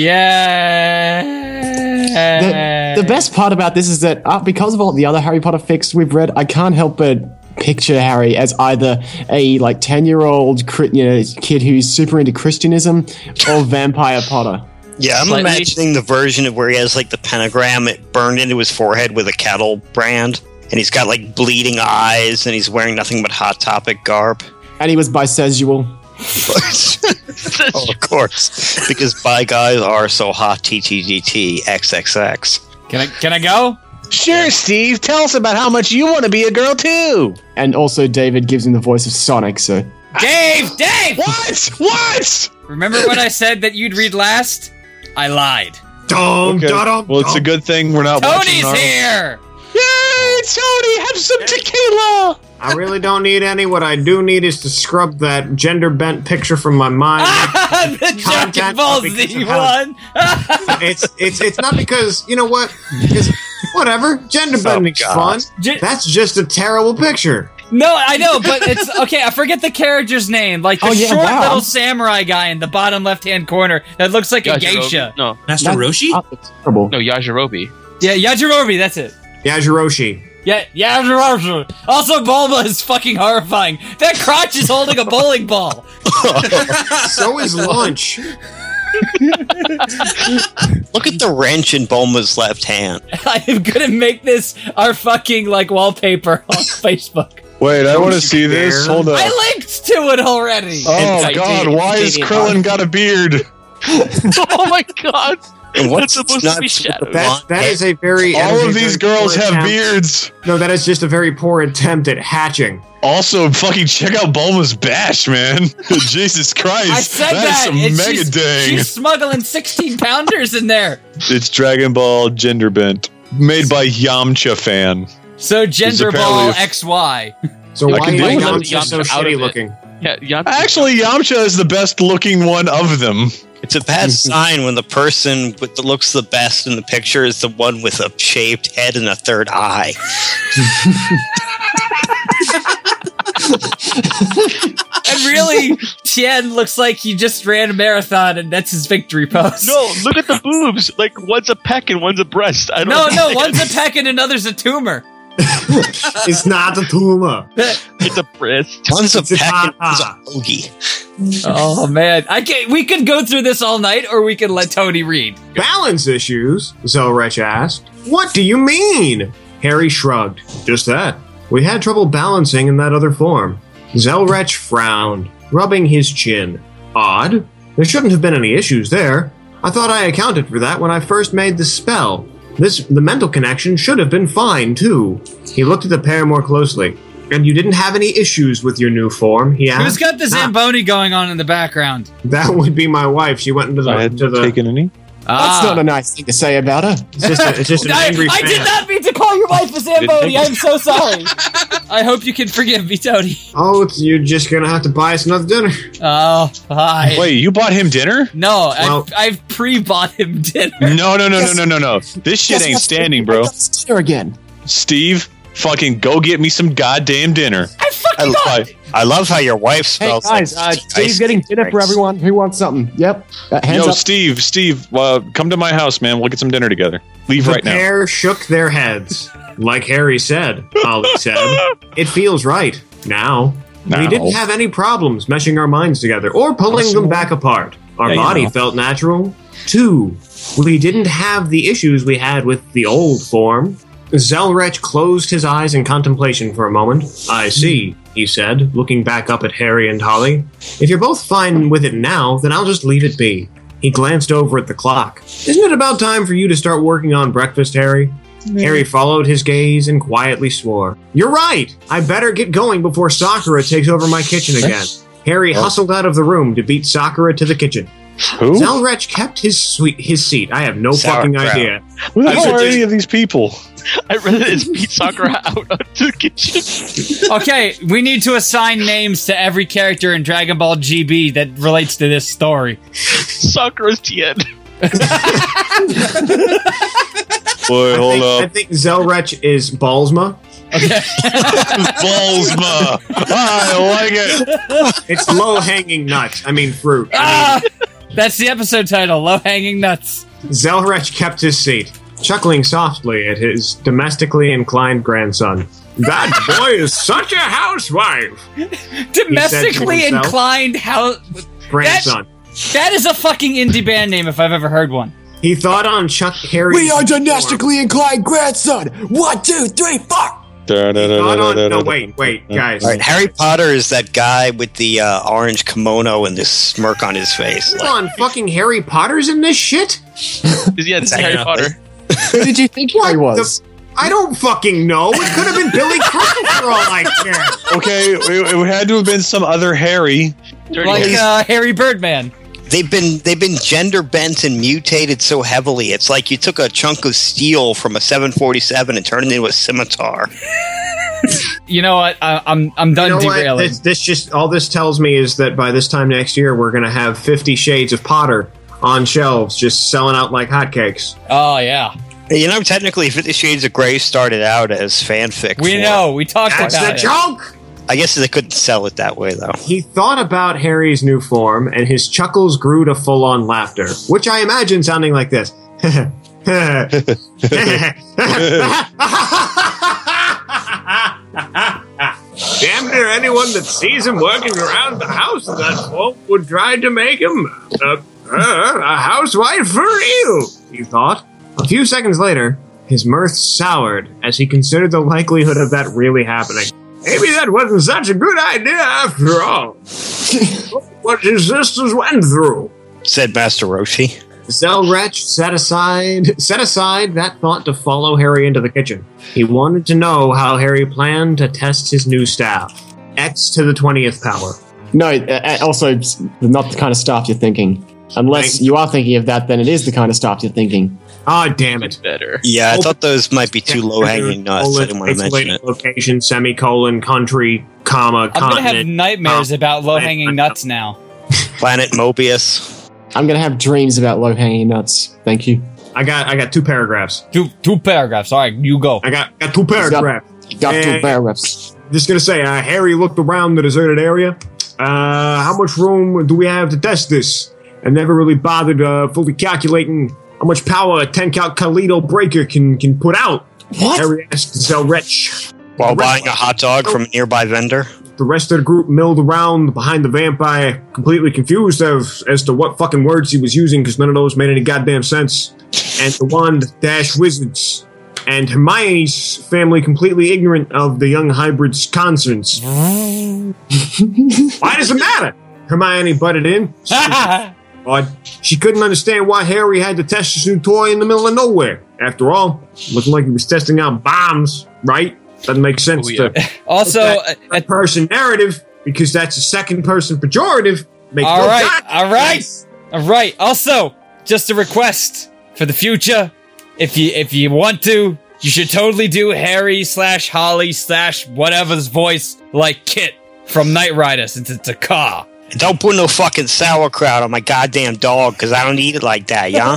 Yeah. The best part about this is that because of all the other Harry Potter fics we've read, I can't help but picture Harry as either a 10-year-old kid who's super into Christianism or Vampire Potter. Yeah, I'm imagining the version of where he has the pentagram burned into his forehead with a cattle brand, and he's got bleeding eyes, and he's wearing nothing but Hot Topic garb. And he was bisexual. Oh, of course, because bi guys are so hot. TTGT XXX. Can I go? Sure, Steve. Tell us about how much you want to be a girl too. And also, David gives him the voice of Sonic. So, Dave. What? Remember when I said that you'd read last? I lied. Well, it's a good thing we're not watching. Tony's here. Yay, Tony! Have some tequila. I really don't need any. What I do need is to scrub that gender-bent picture from my mind. The Dragon Ball Z one. It's not because, you know what? Because Whatever. Gender bending's fun. That's just a terrible picture. No, I know, but it's okay. I forget the character's name. Like the short little samurai guy in the bottom left-hand corner that looks like a geisha. No, Master Roshi? It's terrible. No, Yajirobe. Yeah, Yajirobe. That's it. Yajiroshi. Yeah, Yajirobe. Also, Bulma is fucking horrifying. That crotch is holding a bowling ball. So is lunch. Look at the wrench in Bulma's left hand. I am gonna make this our fucking like wallpaper on Facebook. Wait, I want to see this. Hold on. I linked to it already. Oh God, why has Krillin got a beard? Oh my God. And what's That's supposed to be Shadow? That is a very... All of these girls have beards. No, that is just a very poor attempt at hatching. Also, fucking check out Bulma's bash, man. Jesus Christ. I said That's some mega dang. She's smuggling 16-pounders in there. It's Dragon Ball Gender Bent. Made by Yamcha fan. So Gender Ball XY. So why can is deal with Yamcha so shitty looking? Yeah, Actually, Yamcha is the best looking one of them. It's a bad sign when the person with the looks the best in the picture is the one with a shaved head and a third eye. And really, Tien looks like he just ran a marathon and that's his victory pose. No, look at the boobs. Like, one's a peck and one's a breast. I don't No, know. one's a peck and another's a tumor. It's not a tumor. It's a breast. One's a peck and one's a bogey. Oh man, we could go through this all night, or we could let Tony read. Balance issues? Zelrech asked. What do you mean? Harry shrugged. Just that. We had trouble balancing in that other form. Zelrech frowned, rubbing his chin. Odd. There shouldn't have been any issues there. I thought I accounted for that when I first made the spell. The mental connection should have been fine, too. He looked at the pair more closely. And you didn't have any issues with your new form, he asked. Who's got the Zamboni going on in the background? That would be my wife. She went into the... I hadn't taken any. That's not a nice thing to say about her. It's just an angry I fan. did not mean to call your wife a Zamboni. I'm so sorry. I hope you can forgive me, Tony. Oh, you're just gonna have to buy us another dinner. Oh, hi. Wait, you bought him dinner? No, Well- I've pre-bought him dinner. No. This shit ain't standing, bro. Dinner again. Steve, fucking go get me some goddamn dinner. I love how your wife Hey smells guys, like Steve's getting dinner for everyone. Who wants something? Yep. Hands Yo, up. Steve, come to my house, man. We'll get some dinner together. Leave The right now. pair shook their heads. Like Harry said, Ollie said. It feels right. Now. We didn't have any problems meshing our minds together or pulling them back apart. Our body felt natural. 2. We didn't have the issues we had with the old form. Zelrech closed his eyes in contemplation for a moment. I see, he said, looking back up at Harry and Holly. If you're both fine with it now, then I'll just leave it be. He glanced over at the clock. Isn't it about time for you to start working on breakfast, Harry? Harry followed his gaze and quietly swore. You're right! I better get going before Sakura takes over my kitchen again. Harry hustled out of the room to beat Sakura to the kitchen. Who? Zelrech kept his seat. I have no fucking idea. Who the hell are any of these people? I read it as beat Sakura out onto the kitchen. Okay, we need to assign names to every character in Dragon Ball GB that relates to this story. Sakura's Tien. Boy, hold up. I think Zelrech is Balsma. Balsma. I like it. It's low-hanging nuts. I mean fruit. That's the episode title, Low Hanging Nuts. Zelrech kept his seat, chuckling softly at his domestically inclined grandson. That boy is such a housewife. Domestically himself. inclined Grandson. That is a fucking indie band name if I've ever heard one. He thought on Chuck Harry. We are domestically inclined grandson. 1, 2, 3, 4. No, wait, guys. All right, Harry Potter is that guy with the orange kimono and this smirk on his face. Come on, fucking Harry Potter's in this shit? Yeah, it's Harry Potter. Who did you think he was? I don't fucking know. It could have been Billy Crystal for all I care. Okay, it had to have been some other Harry. Like Harry Birdman. They've been gender bent and mutated so heavily. It's like you took a chunk of steel from a 747 and turned it into a scimitar. You know what? I'm done derailing. All this tells me is that by this time next year, we're gonna have 50 Shades of Potter on shelves, just selling out like hotcakes. Oh yeah. Technically, 50 Shades of Grey started out as fanfic. We know. We talked about it. That's the joke! I guess they couldn't sell it that way, though. He thought about Harry's new form, and his chuckles grew to full-on laughter, which I imagine sounding like this. Damn near anyone that sees him working around the house in that form would try to make him a housewife for real, he thought. A few seconds later, his mirth soured as he considered the likelihood of that really happening. Maybe that wasn't such a good idea after all. What his sisters went through, said Master Roshi. Zelrech set aside that thought to follow Harry into the kitchen. He wanted to know how Harry planned to test his new staff. X to the 20th power. No, also not the kind of stuff you're thinking. Unless you are thinking of that, then it is the kind of stuff you're thinking. Ah, damn it. Better. Yeah, I thought those might be too low-hanging nuts. I didn't want to mention it. Location, semicolon, country, comma, I'm going to have nightmares about low-hanging nuts now. Planet Mobius. I'm going to have dreams about low-hanging nuts. Thank you. I got 2 paragraphs. Two paragraphs. All right, you go. I got 2 paragraphs. Got 2 paragraphs. Just going to say, Harry looked around the deserted area. How much room do we have to test this? I never really bothered fully calculating how much power a 10-count Kaleidol breaker can put out. What? Harry asked Zelrech. While buying a hot dog from a nearby vendor? The rest of the group milled around behind the vampire, completely confused as to what fucking words he was using, because none of those made any goddamn sense. And the wand-wizards. And Hermione's family completely ignorant of the young hybrid's concerns. Why does it matter? Hermione butted in. She couldn't understand why Harry had to test his new toy in the middle of nowhere. After all, looking like he was testing out bombs, right? Doesn't make sense to also a person narrative, because that's a second person pejorative. All right. Also, just a request for the future: if you want to, you should totally do Harry/Holly/whatever's voice like Kit from Knight Rider, since it's a car. Don't put no fucking sauerkraut on my goddamn dog, because I don't eat it like that, yeah?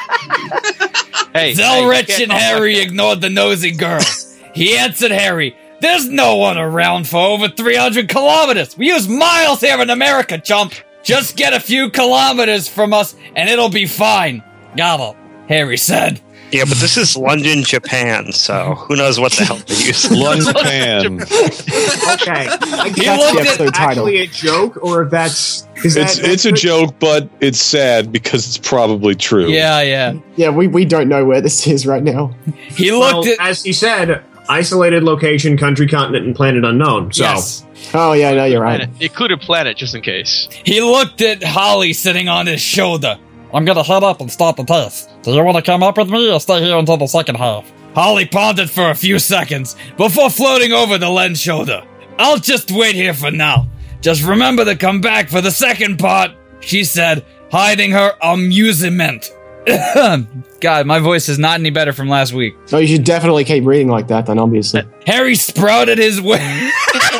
Zelrech and Harry ignored the nosy girl. He answered Harry, "There's no one around for over 300 kilometers. We use miles here in America, chump. Just get a few kilometers from us and it'll be fine." Gobble, Harry said. Yeah, but this is London, Japan, so who knows what the hell they use. London, Japan. Okay. He looked at actually a joke, or if that's... It's a joke, but it's sad because it's probably true. Yeah. Yeah, we don't know where this is right now. He looked at... As he said, isolated location, country, continent, and planet unknown. So. Yes. Oh, yeah, no, you're right. Include a planet, just in case. He looked at Holly sitting on his shoulder. "I'm gonna head up and start the test. Do you want to come up with me or stay here until the second half?" Holly pondered for a few seconds before floating over the Len's shoulder. "I'll just wait here for now. Just remember to come back for the second part," she said, hiding her amusement. God, my voice is not any better from last week. Oh, you should definitely keep reading like that, then, obviously. Harry sprouted his wings.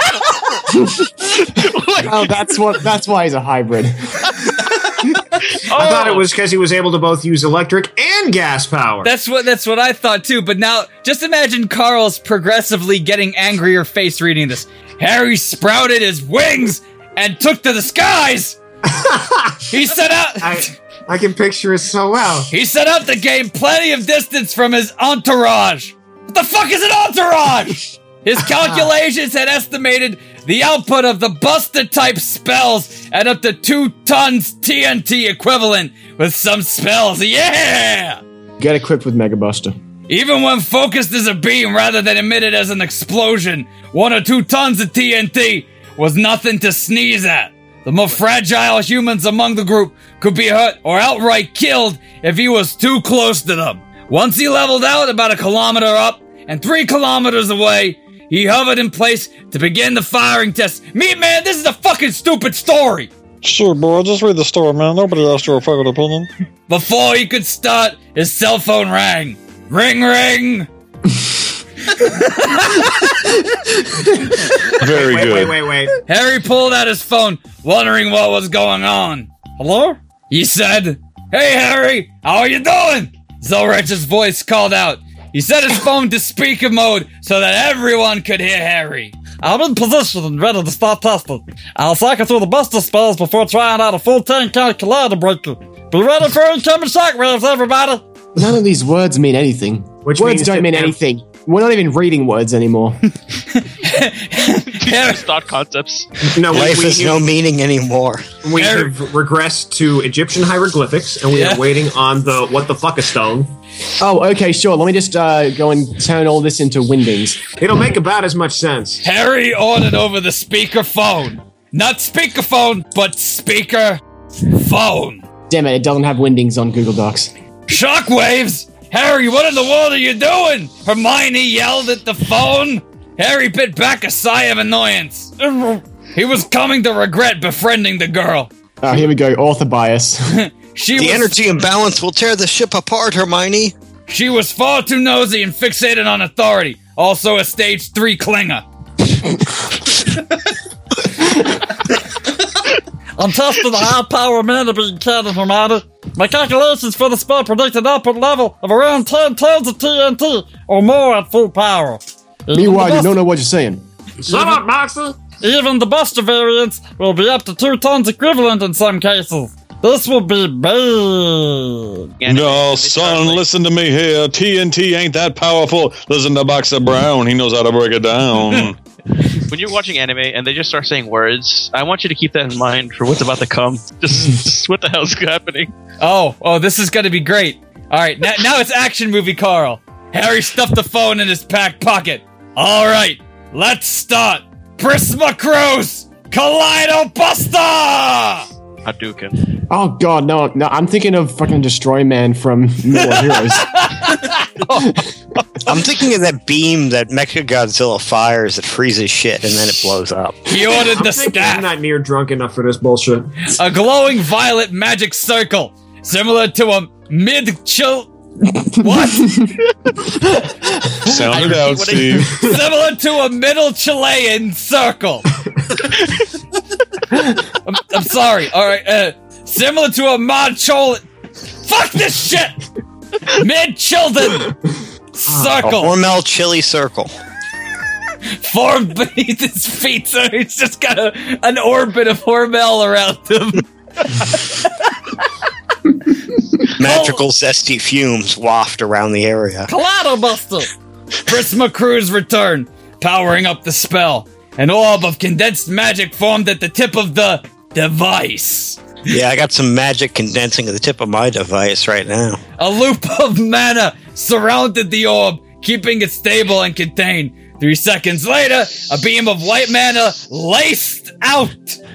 Oh, that's why he's a hybrid. I thought it was because he was able to both use electric and gas power. That's what I thought too. But now, just imagine Carl's progressively getting angrier face reading this. Harry sprouted his wings and took to the skies. He set out. I can picture it so well. He set out to gain plenty of distance from his entourage. What the fuck is an entourage? His calculations had estimated the output of the Buster-type spells at up to 2 tons TNT equivalent with some spells. Yeah! Get equipped with Mega Buster. Even when focused as a beam rather than emitted as an explosion, 1 or 2 tons of TNT was nothing to sneeze at. The more fragile humans among the group could be hurt or outright killed if he was too close to them. Once he leveled out about 1 kilometer up and 3 kilometers away, he hovered in place to begin the firing test. Meat Man, this is a fucking stupid story. Sure, bro, just read the story, man. Nobody asked your fucking opinion. Before he could start, his cell phone rang. Ring, ring. Very good. Wait. Harry pulled out his phone, wondering what was going on. Hello? He said, "Hey, Harry, how are you doing?" Zolrech's voice called out. He set his phone to speaker mode so that everyone could hear Harry. I'm in position and ready to start testing. I'll cycle through the buster spells before trying out a full 10-count Collider Breaker. Be ready for incoming shockwaves, everybody! None of these words mean anything. Words don't mean anything. We're not even reading words anymore. Just thought concepts. No, Life has no meaning anymore. We have regressed to Egyptian hieroglyphics, and we are waiting on the what the fuck a stone. Oh, okay, sure. Let me just go and turn all this into windings. It'll make about as much sense. Harry ordered over the speaker phone. Not speakerphone, but speaker phone. Damn it doesn't have windings on Google Docs. Shockwaves! Harry, what in the world are you doing? Hermione yelled at the phone. Harry bit back a sigh of annoyance. He was coming to regret befriending the girl. Oh, here we go. Author bias. The energy imbalance will tear the ship apart, Hermione. She was far too nosy and fixated on authority. Also a stage 3 clinger. I'm testing the high power mana being cannon, Hermione. My calculations for the spell predict an output level of around 10 tons of TNT or more at full power. Meanwhile, you don't know what you're saying. Shut up, Moxie! Even the Buster variants will be up to 2 tons equivalent in some cases. This will be big. No, son, listen to me here. TNT ain't that powerful. Listen to Boxer Brown. He knows how to break it down. When you're watching anime and they just start saying words, I want you to keep that in mind for what's about to come. Just what the hell's happening? Oh, this is going to be great. All right, now it's action movie Carl. Harry stuffed the phone in his back pocket. All right, let's start. Prisma Cruise, Kaleido Buster! Hadouken. Oh god, no, I'm thinking of fucking Destroy Man from Middle Heroes. I'm thinking of that beam that Mechagodzilla fires that freezes shit and then it blows up. He ordered the I'm staff. not near drunk enough for this bullshit. A glowing violet magic circle, similar to a mid-chill... What? Sound it out, Steve. Similar to a middle Chilean circle. I'm sorry. All right. Similar to a mod-chol... Fuck this shit! Mid-Childen circle. A Hormel chili circle. Formed beneath his feet, so he's just got an orbit of Hormel around him. Magical zesty fumes waft around the area. Kaleido Buster! Prisma Cruise returned, powering up the spell. An orb of condensed magic formed at the tip of the device. Yeah, I got some magic condensing at the tip of my device right now. A loop of mana surrounded the orb, keeping it stable and contained. 3 seconds later, a beam of white mana lanced out.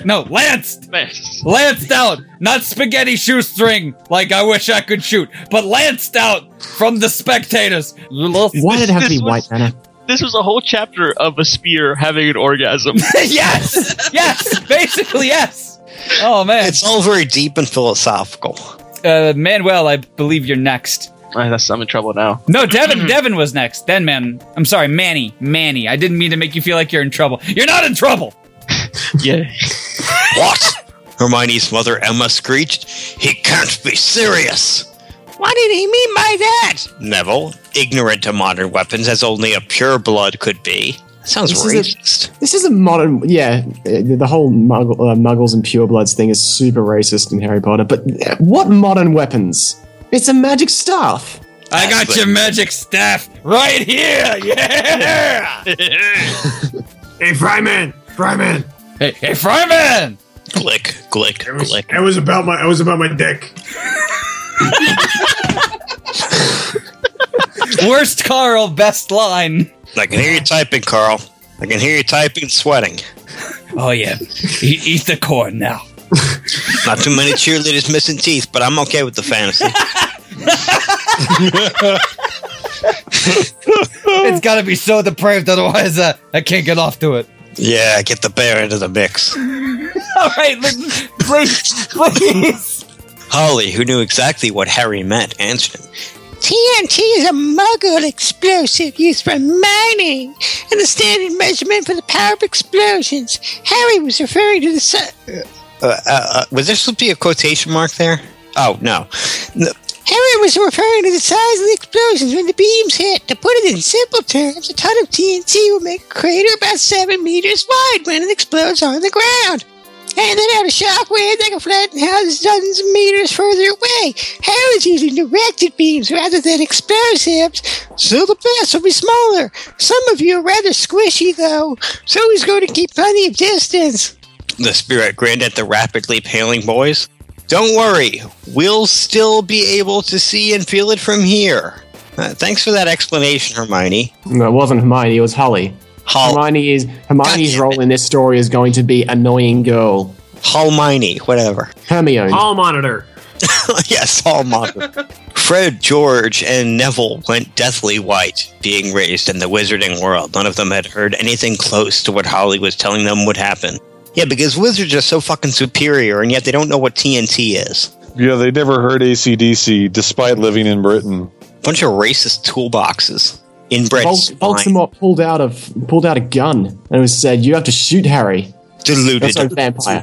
Not spaghetti shoestring, like I wish I could shoot, but lanced out from the spectators. Why did it have to be white mana? This was a whole chapter of a spear having an orgasm. Yes, basically yes. Oh man, It's all very deep and philosophical. Manuel, I believe you're next. I'm in trouble now. No, Devin was next. Then I'm sorry, Manny. I didn't mean to make you feel like you're in trouble. You're not in trouble. Yeah. What? Hermione's mother Emma screeched. He can't be serious. What did he mean by that? Neville, ignorant to modern weapons as only a pureblood could be. Sounds racist. This is a modern... Yeah, the whole muggles and purebloods thing is super racist in Harry Potter, but what modern weapons? It's a magic staff. I got your magic staff right here. Yeah. Hey, Fryman! Hey, Fryman! Click, click, click. It was about my dick. Worst Carl, best line. I can hear you typing, Carl. I can hear you typing and sweating. Oh yeah, eat the corn now. Not too many cheerleaders missing teeth, but I'm okay with the fantasy. It's gotta be so depraved, otherwise I can't get off to it. Yeah, get the bear into the mix. All right, please. Holly, who knew exactly what Harry meant, answered him. TNT is a muggle explosive used for mining and a standard measurement for the power of explosions. Harry was referring to the was there supposed to be a quotation mark there? Oh, no. Harry was referring to the size of the explosions when the beams hit. To put it in simple terms, a ton of TNT will make a crater about 7 meters wide when it explodes on the ground. And then have a shockwave that can flatten houses dozens of meters further away. Harry's using directed beams rather than explosives, so the blast will be smaller. Some of you are rather squishy, though, so he's going to keep plenty of distance. The spirit grinned at the rapidly paling boys. Don't worry, we'll still be able to see and feel it from here. Thanks for that explanation, Hermione. No, it wasn't Hermione, it was Holly. Hermione's role in this story is going to be annoying girl. Hermione, whatever. Hermione. Hall monitor. Yes, Hall monitor. Fred, George, and Neville went deathly white, being raised in the wizarding world. None of them had heard anything close to what Holly was telling them would happen. Yeah, because wizards are so fucking superior, and yet they don't know what TNT is. Yeah, they never heard AC/DC, despite living in Britain. Bunch of racist toolboxes. Inbred. Voldemort pulled out a gun and it was said, "You have to shoot Harry." Deluded. That's vampire.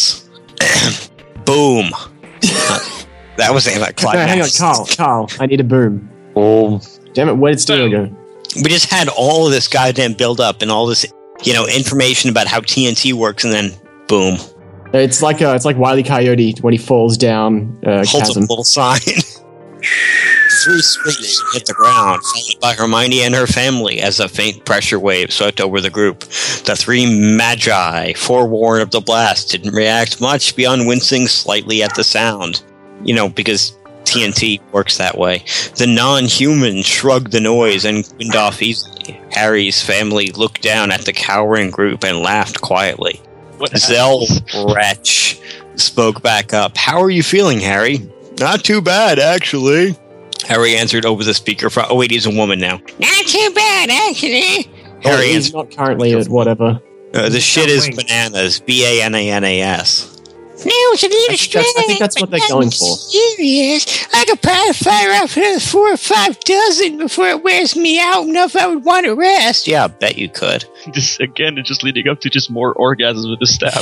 Boom. That was anticlimactic. No, hang on, Carl. I need a boom. Oh, damn it! Where did Steele go? We just had all of this goddamn build up and all this, information about how TNT works, and then boom. It's like Wile E. Coyote when he falls down a holds chasm. A little sign. 3 swings hit the ground, followed by Hermione and her family as a faint pressure wave swept over the group. The 3 magi, forewarned of the blast, didn't react much beyond wincing slightly at the sound. Because TNT works that way. The non-human shrugged the noise and wind off easily. Harry's family looked down at the cowering group and laughed quietly. Zell Wretch spoke back up. "How are you feeling, Harry?" "Not too bad, actually." Harry answered over the speakerphone. Oh, wait, he's a woman now. Not too bad, actually. Harry is not currently at whatever. The shit is bananas. BANANAS. Now it's a little strange. I think that's what they're going for. Serious. I could probably fire off another 4 or 5 dozen before it wears me out enough I would want to rest. Yeah, I bet you could. It's just leading up to just more orgasms with the staff.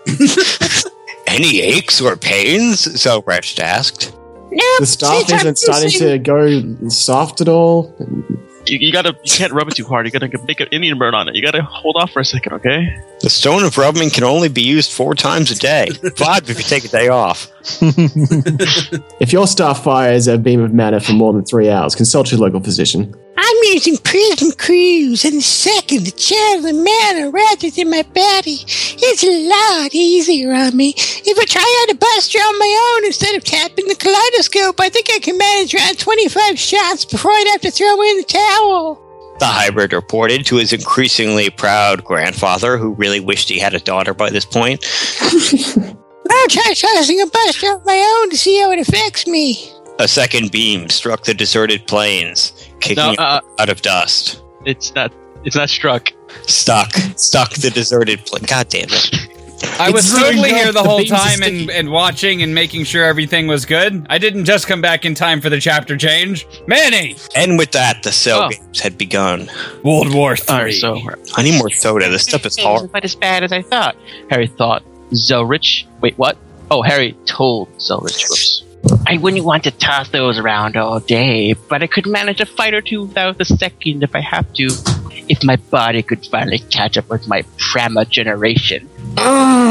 Any aches or pains? Zelrecht asked. No, the staff isn't starting to go soft at all. You can't rub it too hard. You gotta make an Indian burn on it. You gotta hold off for a second, okay? The stone of rubbing can only be used 4 times a day. 5 if you take a day off. If your staff fires a beam of mana for more than 3 hours, consult your local physician. I'm using Prism Cruise and the second to channel the mana rather than my body. It's a lot easier on me. If I try out a buster on my own instead of tapping the kaleidoscope, I think I can manage around 25 shots before I'd have to throw in the towel. The hybrid reported to his increasingly proud grandfather, who really wished he had a daughter by this point. I'll try tossing a buster on my own to see how it affects me. A second beam struck the deserted plains, kicking it out of dust. It's not struck. Stuck the deserted plain. God damn it. I was totally here the whole time and watching and making sure everything was good. I didn't just come back in time for the chapter change. Manny! And with that, the cell games had begun. World War III. Right, so I need more soda. This stuff is hard. Not as bad as I thought. Harry thought. Zelrich. Wait, what? Oh, Harry told Zelrich. Whoops. I wouldn't want to toss those around all day, but I could manage a fight or two without a second if I have to. If my body could finally catch up with my Prima generation. You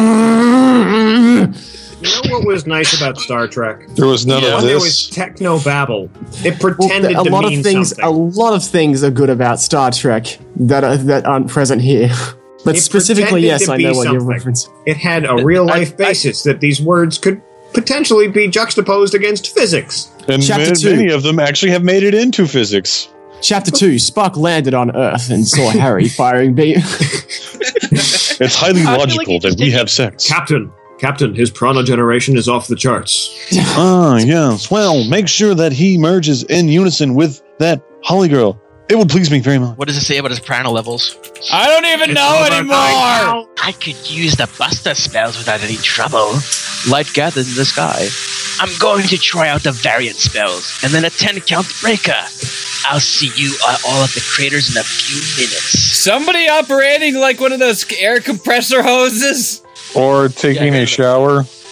know what was nice about Star Trek? There was none of this. There was techno-babble. It pretended to mean something. A lot of things are good about Star Trek that aren't present here. But specifically, yes, I know what you're referencing. It had a real-life basis that these words could potentially be juxtaposed against physics. And many of them actually have made it into physics. Chapter 2, Spock landed on Earth and saw Harry firing beam. It's highly logical that we have sex. Captain, his prana generation is off the charts. Yes. Well, make sure that he merges in unison with that Holly girl. It would please me very much. What does it say about his prana levels? I don't even know anymore! I could use the buster spells without any trouble. Light gathers in the sky. I'm going to try out the variant spells, and then a 10-count breaker. I'll see you all at the craters in a few minutes. Somebody operating like one of those air compressor hoses? Or taking a shower.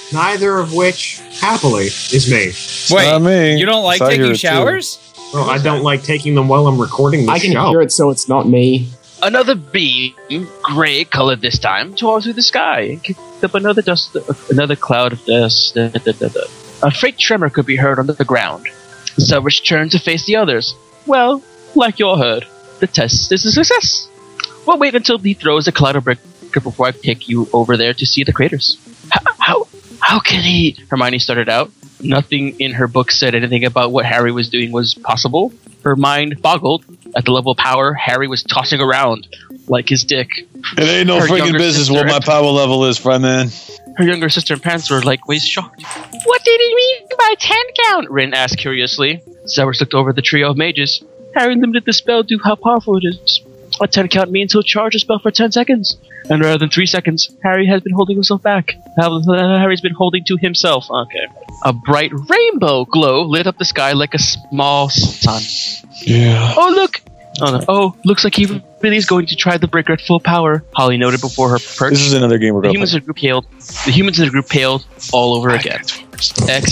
neither of which, happily, is me. Wait, me. you don't like I hear taking it, showers? Well, I don't like taking them while I'm recording the I can show. hear it, so it's not me. Another beam, gray colored this time, tore through the sky and kicked up another cloud of dust. A faint tremor could be heard on the ground. Zelrich turned to face the others. Well, like your herd, the test is a success. We'll wait until he throws a cloud of brick before I take you over there to see the craters. How can he? Hermione started out. Nothing in her book said anything about what Harry was doing was possible. Her mind boggled at the level of power Harry was tossing around like his dick. It ain't no freaking business what my power level is, friend man. Her younger sister and parents were likewise shocked. What did he mean by 10 count? Rin asked curiously. Zelrich looked over the trio of mages. Harry limited the spell to how powerful it is. A 10 count means he'll charge a spell for 10 seconds. And rather than 3 seconds, Harry has been holding himself back. Harry's been holding to himself. Okay. A bright rainbow glow lit up the sky like a small sun. Yeah. Oh, look! Looks like he really is going to try the breaker at full power, Holly noted before her perch. This is another game we're The going humans in the group paled all over again. X.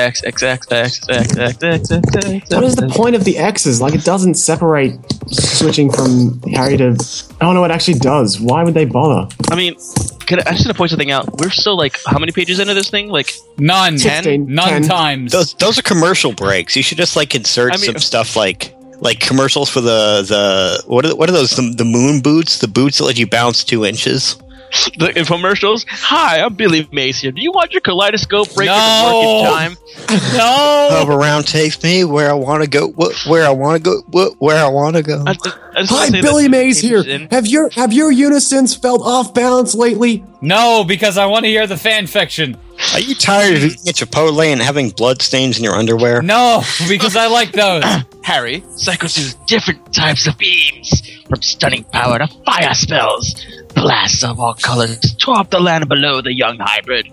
What is the point of the X's? Like, it doesn't separate switching from Harry to... Oh, no, it actually does. Why would they bother? I mean, I just want to point something out. We're still, like, how many pages into this thing? Like, None. 10? None times. Those are commercial breaks. You should just, like, insert some stuff like commercials for the what are those? The moon boots? The boots that let you bounce 2 inches? The infomercials. Hi, I'm Billy Mays here. Do you want your kaleidoscope breaker to work in time? No. Hover around takes me where I want to go. Where I want to go. Where I want to go. Hi, Billy Mays here. Have your unisons felt off balance lately? No, because I want to hear the fan fiction. Are you tired of eating at Chipotle and having blood stains in your underwear? No, because I like those. Harry cycles through different types of beams, from stunning power to fire spells. Blasts of all colors tore up the land below the young hybrid.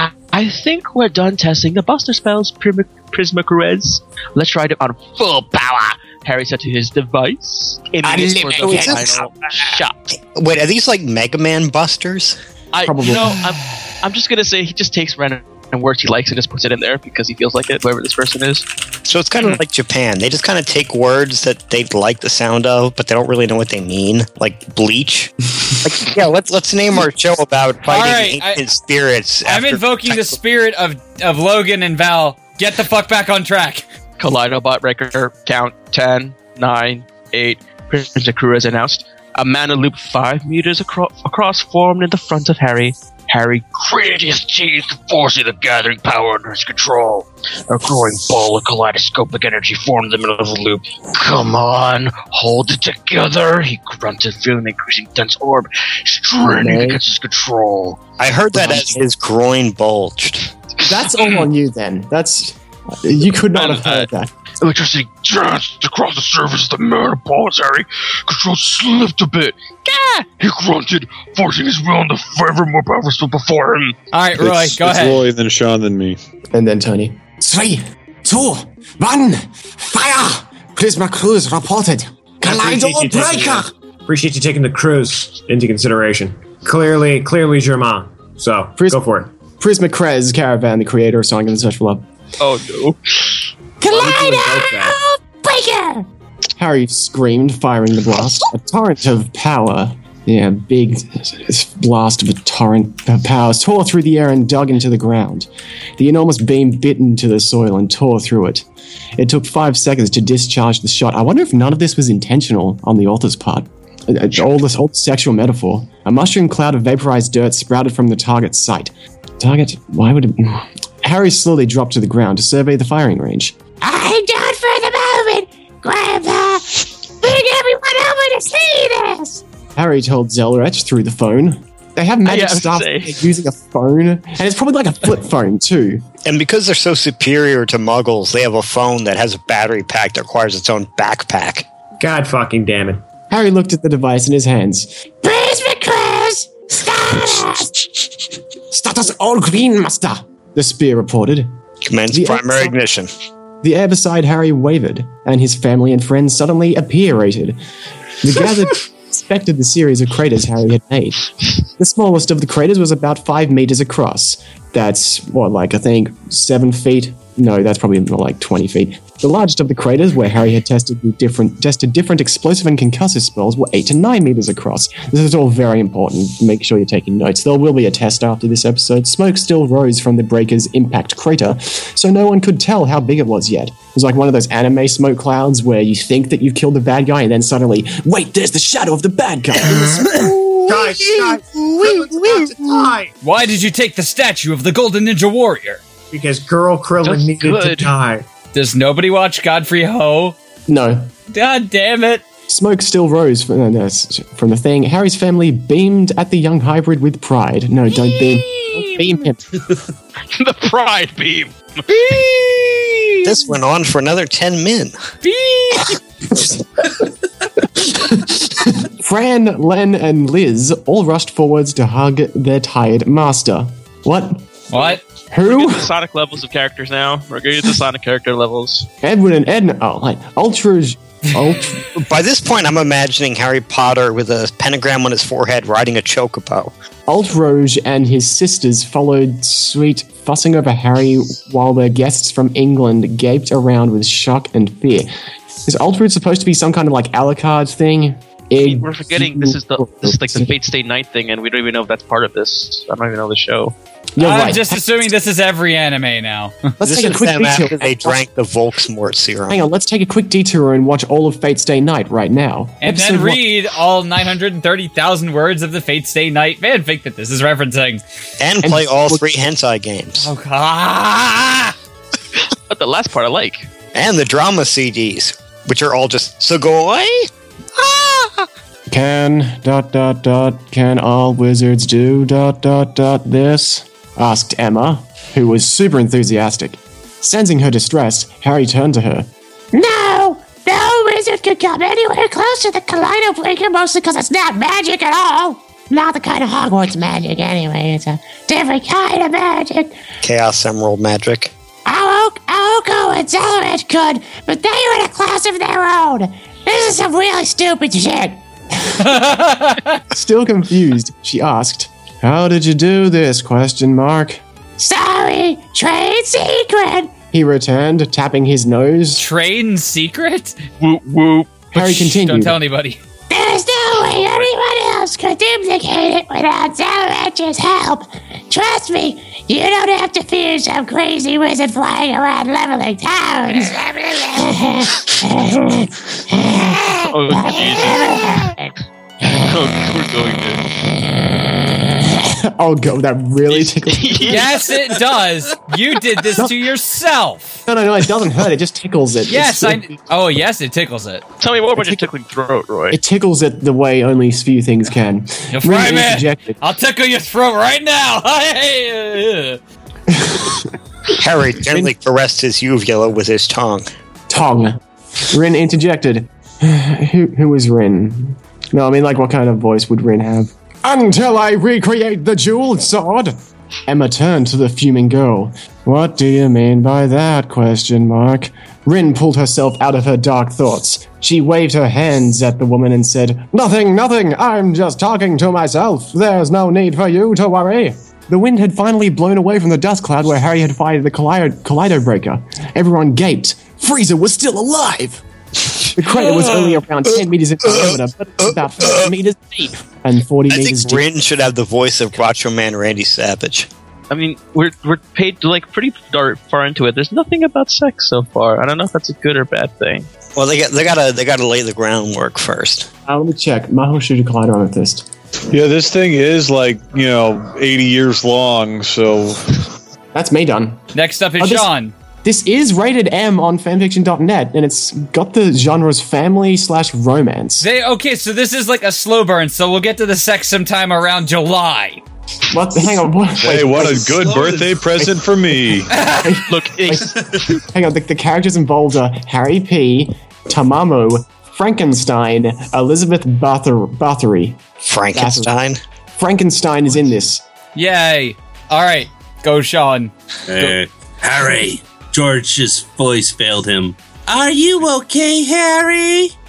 I think we're done testing the buster spells, Prismacarez. Let's try it on full power, Harry said to his device. For the final shot. Wait, are these like Mega Man busters? Probably. No, I'm just gonna say he just takes random words he likes and just puts it in there because he feels like it, whoever this person is. So it's kind of like Japan. They just kind of take words that they like the sound of, but they don't really know what they mean. Like bleach. Let's name our show about fighting ancient spirits. I'm invoking the spirit of Logan and Val. Get the fuck back on track. Kaleidobot breaker count 10, 9, 8. Prince Crew has announced. A mana loop 5 meters across formed in the front of Harry. Harry gritted his teeth, forcing the gathering power under his control. A growing ball of kaleidoscopic energy formed in the middle of the loop. Come on, hold it together, he grunted, feeling the increasing dense orb straining against his control. I heard that as his groin bulged. That's all on you then. You could not have heard that. Electricity danced across the surface of the mana balls, Harry. Control slipped a bit. Gah! He grunted, forcing his will on the forever more powerful spell before him. Alright, Roy, go ahead. It's Roy, then Sean, then me. And then Tony. 3, 2, 1, fire! Prisma Cruise reported. Kaleido breaker! Appreciate you taking the cruise into consideration. Clearly Germain. So, go for it. Prisma Krez Caravan, the creator of Sonic and the Search for Love. Oh no. Kaleido breaker! Harry screamed, firing the blast. A torrent of power. Yeah, big blast of a torrent of power tore through the air and dug into the ground. The enormous beam bit into the soil and tore through it. It took 5 seconds to discharge the shot. I wonder if none of this was intentional on the author's part. All this old sexual metaphor. A mushroom cloud of vaporized dirt sprouted from the target's site. Target? Why would it... Harry slowly dropped to the ground to survey the firing range. I'm done for the moment! Grandpa! Bring everyone over to see this! Harry told Zelrich through the phone. They have magic stuff using a phone, and it's probably like a flip phone too. And because they're so superior to Muggles, they have a phone that has a battery pack that requires its own backpack. God fucking damn it. Harry looked at the device in his hands. Prismacarez! Status! Status all green, master, the spear reported. Commence primary ignition. The air beside Harry wavered, and his family and friends suddenly appearated. The gathered inspected the series of craters Harry had made. The smallest of the craters was about 5 meters across. That's, I think 7 feet? No, that's probably more like 20 feet. The largest of the craters, where Harry had tested different explosive and concussive spells, were 8 to 9 meters across. This is all very important. Make sure you're taking notes. There will be a test after this episode. Smoke still rose from the breaker's impact crater, so no one could tell how big it was yet. It was like one of those anime smoke clouds where you think that you've killed the bad guy, and then suddenly, wait, there's the shadow of the bad guy. Guys, Krillin's about to die. Why did you take the statue of the Golden Ninja Warrior? Because girl Krillin needed to die. Does nobody watch Godfrey Ho? No. God damn it. Smoke still rose from the thing. Harry's family beamed at the young hybrid with pride. No, don't beam. Don't beam him. The pride beam. This went on for another 10 min. Fran, Len, and Liz all rushed forwards to hug their tired master. What? Who? We're getting the Sonic levels of characters now. We're getting the Sonic character levels. Edwin and Edna. Oh, like Ultra. By this point, I'm imagining Harry Potter with a pentagram on his forehead riding a chocobo. Ultrouge and his sisters followed suit, fussing over Harry while their guests from England gaped around with shock and fear. Is Ultrouge supposed to be some kind of like Alucard thing? We're forgetting this is like the Fate Stay Night thing, and we don't even know if that's part of this. I don't even know the show. I'm just assuming this is every anime now. Let's take a quick detour. They drank the Volksmort serum. Hang on, let's take a quick detour and watch all of Fate Stay Night right now. And then read all 930,000 words of the Fate Stay Night fanfic that this is referencing. And play all 3 hentai games. Oh, God. But the last part I like. And the drama CDs, which are all just, so go away? Can all wizards do this? Asked Emma, who was super enthusiastic. Sensing her distress, Harry turned to her. No wizard could come anywhere close to the Kaleido Breaker, mostly because it's not magic at all. Not the kind of Hogwarts magic, anyway. It's a different kind of magic. Chaos Emerald magic. Aoko and Zelrich could, but they were in a class of their own. This is some really stupid shit. Still confused, she asked, "How did you do this? ? Sorry, trade secret. He returned, tapping his nose. Trade secret? Whoop whoop. Harry continued. Don't tell anybody. There's no way anyone else could duplicate it without Zelrich's help. Trust me, you don't have to fear some crazy wizard flying around leveling towns. Oh, Jesus. We're going to. Oh, God, that really tickles. Yes, it does. You did this to yourself. No, it doesn't hurt. It just tickles it. Yes, yes, it tickles it. Tell me more about your tickling throat, Roy. It tickles it the way only few things can. You're right, man. I'll tickle your throat right now. Harry gently caressed his uvula with his tongue. Rin interjected. Who is Rin? No, I mean, like, what kind of voice would Rin have? Until I recreate the jeweled sword! Emma turned to the fuming girl. What do you mean by that? ? Rin pulled herself out of her dark thoughts. She waved her hands at the woman and said, Nothing, I'm just talking to myself. There's no need for you to worry. The wind had finally blown away from the dust cloud where Harry had fired the Kaleido Breaker. Everyone gaped. Frieza was still alive! The crater was only around 10 meters in diameter, but it's about 30 meters deep and 40 meters deep. I think Rin should have the voice of Macho Man Randy Savage. I mean, we're paid to like pretty far into it. There's nothing about sex so far. I don't know if that's a good or bad thing. Well, they gotta lay the groundwork first. Let me check. Maho shoot a Kaleido Amethyst. Yeah, this thing is like 80 years long. So that's me done. Next up is Sean. This is rated M on fanfiction.net, and it's got the genres family/romance. So this is like a slow burn, so we'll get to the sex sometime around July. What? Hang on. What a good birthday present for me. Look, hang on. The characters involved are Harry P., Tamamo, Frankenstein, Elizabeth Bathory. Frankenstein is in this. Yay. All right. Go, Sean. Go. Harry. George's voice failed him. Are you okay, Harry?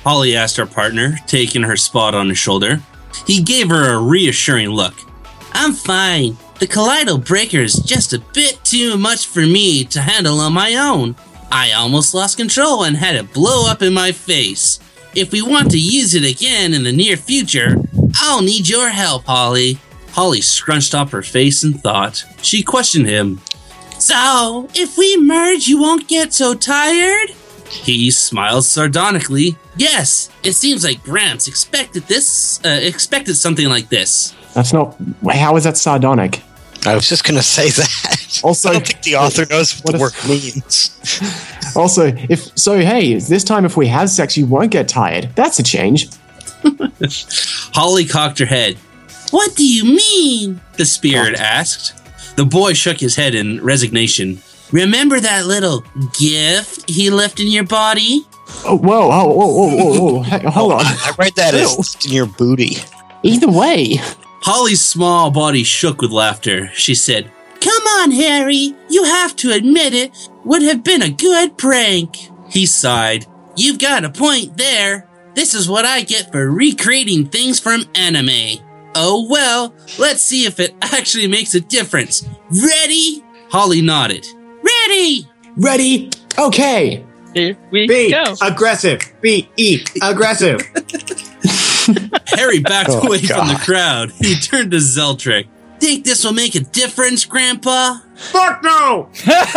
Holly asked her partner, taking her spot on his shoulder. He gave her a reassuring look. I'm fine. The Kaleido Breaker is just a bit too much for me to handle on my own. I almost lost control and had it blow up in my face. If we want to use it again in the near future, I'll need your help, Holly. Holly scrunched up her face in thought. She questioned him. So, if we merge, you won't get so tired? He smiled sardonically. Yes, it seems like Gramps expected something like this. That's not... How is that sardonic? I was just going to say that. Also, I don't think the author knows what the word means. Also, this time if we have sex, you won't get tired. That's a change. Holly cocked her head. What do you mean? The spirit asked. The boy shook his head in resignation. Remember that little gift he left in your body? Oh, whoa. Hey, hold on. I read that as in your booty. Either way. Holly's small body shook with laughter. She said, Come on, Harry. You have to admit it would have been a good prank. He sighed. You've got a point there. This is what I get for recreating things from anime. Oh well, let's see if it actually makes a difference. Ready? Holly nodded. Ready? Okay. Here we B, go. aggressive. B-E, aggressive. Harry backed away from the crowd. He turned to Zeltrick. Think this will make a difference, Grandpa? Fuck no!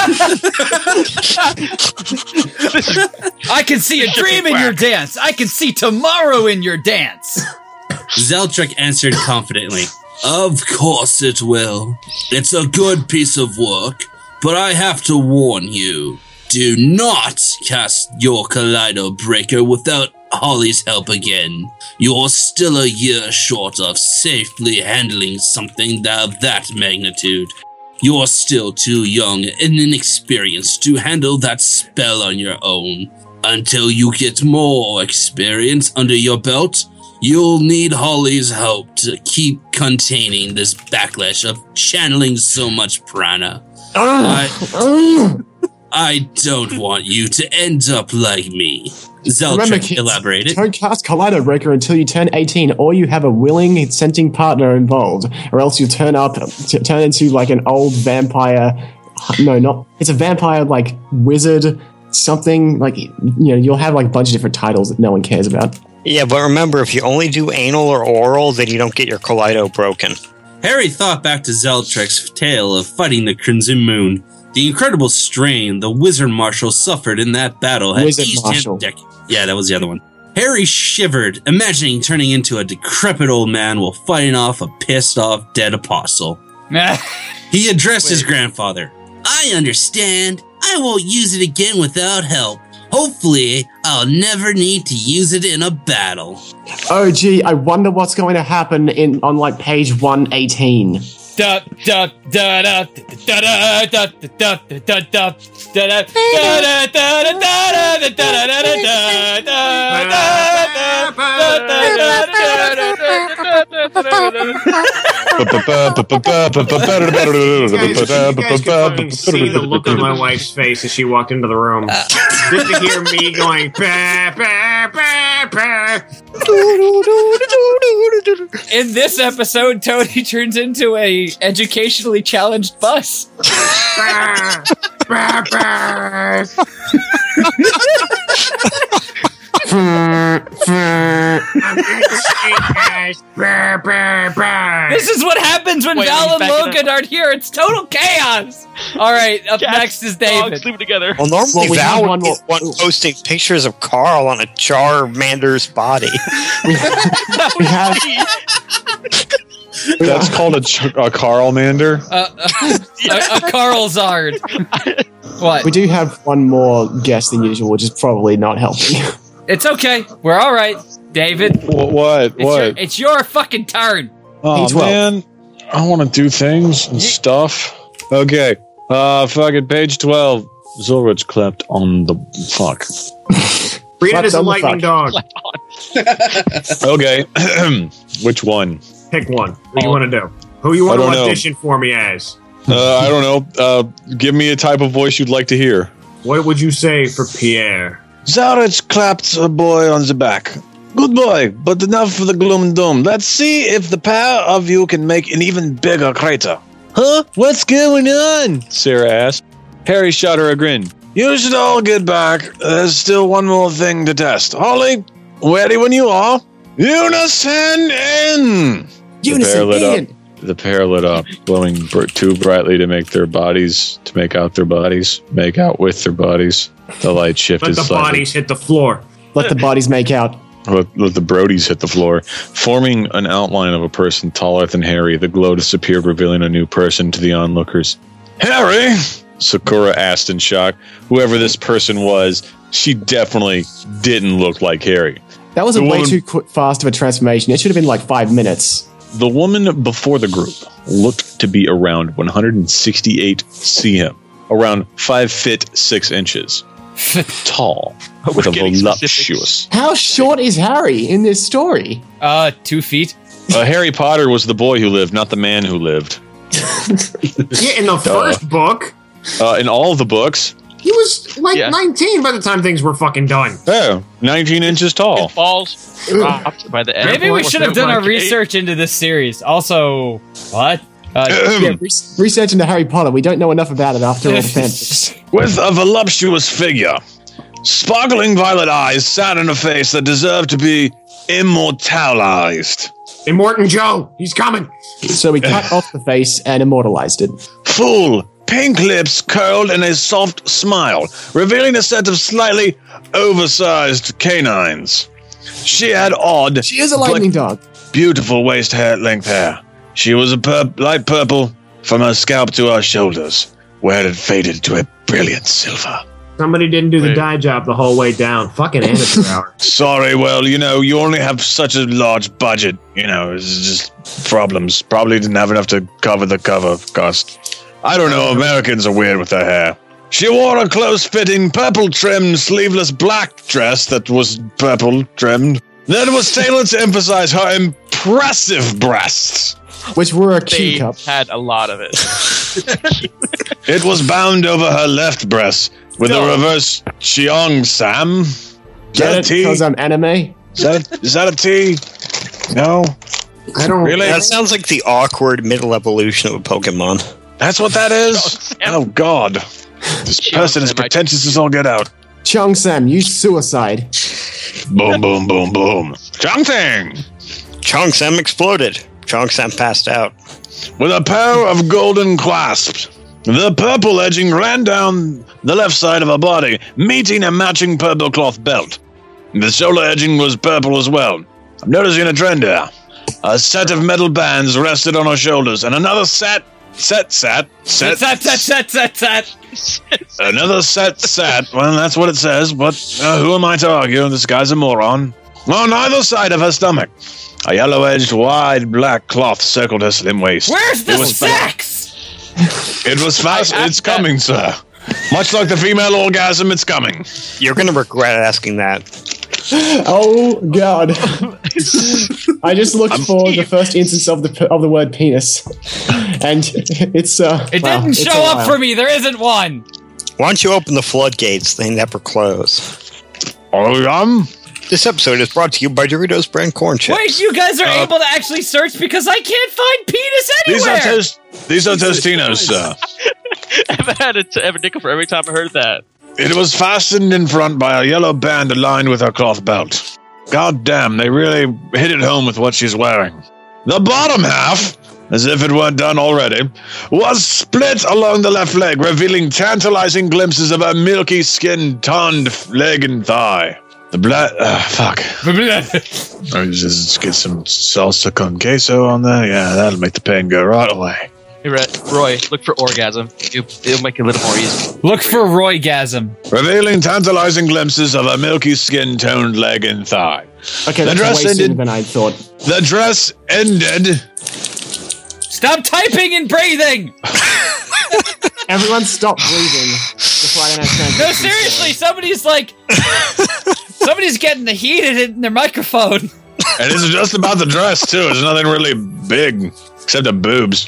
I can see a dream in your dance. I can see tomorrow in your dance. Zeltrick answered confidently. Of course it will. It's a good piece of work, but I have to warn you. Do not cast your Kaleido Breaker without Holly's help again. You're still a year short of safely handling something of that magnitude. You're still too young and inexperienced to handle that spell on your own. Until you get more experience under your belt, you'll need Holly's help to keep containing this backlash of channeling so much prana. I don't want you to end up like me. Zeltrick elaborated. Don't cast Kaleido Breaker until you turn 18, or you have a willing, consenting partner involved, or else you'll turn into like an old vampire. No, it's a vampire like wizard, something like you'll have like a bunch of different titles that no one cares about. Yeah, but remember, if you only do anal or oral, then you don't get your Kaleido broken. Harry thought back to Zeltrick's tale of fighting the Crimson Moon. The incredible strain the Wizard Marshal suffered in that battle had eased him. Yeah, that was the other one. Harry shivered, imagining turning into a decrepit old man while fighting off a pissed-off dead apostle. He addressed his grandfather. I understand. I won't use it again without help. Hopefully, I'll never need to use it in a battle. Oh, gee, I wonder what's going to happen on like page 118. See the look on my wife's face as she walked into the room. Just to hear me going, bah, bah, bah, bah. In this episode, Tony turns into a educationally challenged bus. Bah, bah, bah. This is what happens when Val and Logan aren't here. It's total chaos. All right, up next is David. Sleep together. Well, normally Val would be one posting pictures of Carl on a Charmander's body. We have. That's called a Carlmander. A Carl Zard. What? We do have one more guest than usual, which is probably not helping. It's okay. We're all right, David. What? It's your fucking turn. Oh, man. I want to do things and stuff. Okay. Fucking page 12. Zulrich clapped on the fuck. Read it as a lightning dog. Okay. Which one? Pick one. What do you want to do? Who you want to audition for me as? I don't know. Give me a type of voice you'd like to hear. What would you say for Pierre? Zarich clapped a boy on the back. Good boy, but enough for the gloom and doom. Let's see if the pair of you can make an even bigger crater. Huh? What's going on? Sarah asked. Harry shot her a grin. You should all get back. There's still one more thing to test. Holly, ready when you are. Unison in! Unison in! The pair lit up, glowing too brightly to make out with their bodies. The light shifted Let the bodies hit the floor. Let the bodies make out. Let the Brodies hit the floor. Forming an outline of a person taller than Harry, the glow disappeared, revealing a new person to the onlookers. Harry? Sakura asked in shock. Whoever this person was, she definitely didn't look like Harry. That was way too fast of a transformation. It should have been like 5 minutes. The woman before the group looked to be around 168 cm, around 5 feet 6 inches, tall, with a voluptuous. How short is Harry in this story? 2 feet. Harry Potter was the boy who lived, not the man who lived. Yeah, in the first book. In all of the books. He was like 19 by the time things were fucking done. Oh, 19 inches tall. Falls dropped by the end. Maybe we should have done our research into this series. Also, what? Research into Harry Potter. We don't know enough about it after all the fanfics. With a voluptuous figure, sparkling violet eyes sat in a face that deserved to be immortalized. Immortan Joe, he's coming. So we cut off the face and immortalized it. Full, pink lips curled in a soft smile, revealing a set of slightly oversized canines. She had odd... She is a lightning dog. Beautiful waist length hair. She was a light purple from her scalp to her shoulders, where it faded to a brilliant silver. Somebody didn't do the dye job the whole way down. Fucking amateur hour. Sorry, well, you only have such a large budget. It's just problems. Probably didn't have enough to cover the cover cost. I don't know, Americans are weird with their hair. She wore a close-fitting, purple-trimmed, sleeveless black dress that was purple-trimmed. That was tailored to emphasize her impressive breasts. Which were a Q cup. Had a lot of it. It was bound over her left breast with a reverse cheongsam. Get it? Because I'm anime? Is that a T? No? I don't really. That sounds like the awkward middle evolution of a Pokemon. That's what that is? Oh, God. This person is pretentious as all get out. Cheongsam, use suicide. Boom, boom, boom, boom. Cheongsam! Cheongsam exploded. Cheongsam passed out. With a pair of golden clasps, the purple edging ran down the left side of her body, meeting a matching purple cloth belt. The shoulder edging was purple as well. I'm noticing a trend here. A set of metal bands rested on her shoulders, and another set. Another set. Well, that's what it says, but who am I to argue? This guy's a moron. On either side of her stomach, a yellow-edged, wide black cloth circled her slim waist. Where's the sex? It was fast. It's coming, sir. Much like the female orgasm, it's coming. You're going to regret asking that. Oh, God. I just looked for the first instance of the word penis. And it's... it didn't show up for me. There isn't one. Why don't you open the floodgates? They never close. Oh, This episode is brought to you by Doritos brand corn chips. Wait, you guys are able to actually search because I can't find penis anywhere. These are Tostinos, sir. I've had it to nickel for every time I heard that. It was fastened in front by a yellow band aligned with her cloth belt. God damn, they really hit it home with what she's wearing. The bottom half, as if it weren't done already, was split along the left leg, revealing tantalizing glimpses of her milky skin, tanned leg and thigh. The blood... fuck. Just get some salsa con queso on there. Yeah, that'll make the pain go right away. Hey, Roy, look for orgasm. It'll make it a little more easy. Look for Roygasm. Revealing tantalizing glimpses of a milky skin, toned leg and thigh. Okay, the dress way ended than I thought. The dress ended. Stop typing and breathing! Everyone stop breathing. No, seriously, somebody's getting the heat in their microphone. And it's just about the dress, too. There's nothing really big, except the boobs.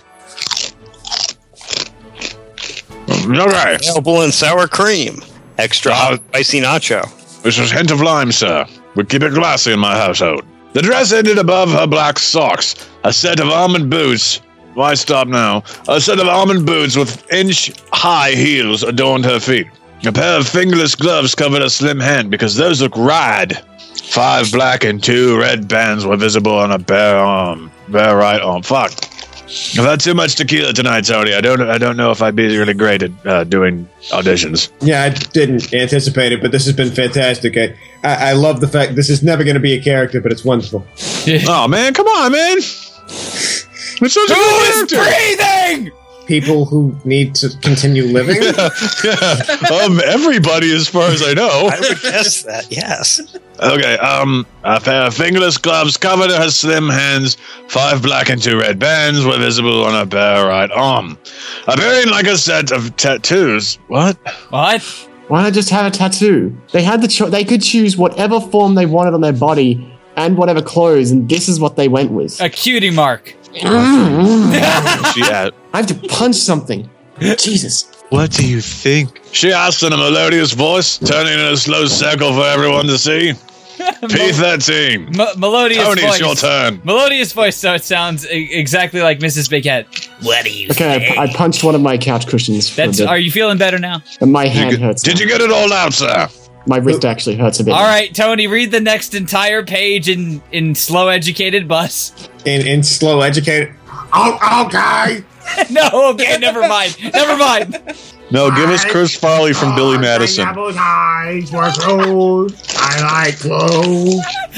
Okay. Available in sour cream. Extra hot spicy nacho. This is a hint of lime, sir. We keep it classy in my household. The dress ended above her black socks. A set of almond boots. Why stop now? A set of almond boots with inch-high heels adorned her feet. A pair of fingerless gloves covered her slim hand because those look rad. 5 black and 2 red bands were visible on her bare right arm. Fuck. I've had too much tequila tonight, Tony. I don't know if I'd be really great at doing auditions. Yeah, I didn't anticipate it, but this has been fantastic. I love the fact this is never going to be a character, but it's wonderful. Oh, man, come on, man. It's such a good character. Breathing! People who need to continue living? Everybody, as far as I know. I would guess that, yes. Okay, a pair of fingerless gloves covered her slim hands. 5 black and 2 red bands were visible on her bare right arm. Appearing like a set of tattoos. What? What? Why not just have a tattoo? They had they could choose whatever form they wanted on their body and whatever clothes, and this is what they went with. A cutie mark. I have to punch something. Jesus. What do you think? She asked in a melodious voice, turning in a slow circle for everyone to see. P13. Melodious Tony, voice. it's your turn. Melodious voice, so it sounds exactly like Mrs. Bighead. What do you Okay, I punched one of my couch cushions. Are you feeling better now? And my hand hurts. Did you get it all out, sir? My wrist actually hurts a bit. All right, Tony, read the next entire page in slow educated bus. In slow educated. Oh, okay. No, okay, never mind. Never mind. No, give us Chris Farley from Billy Madison. Eyes were closed. I like clothes.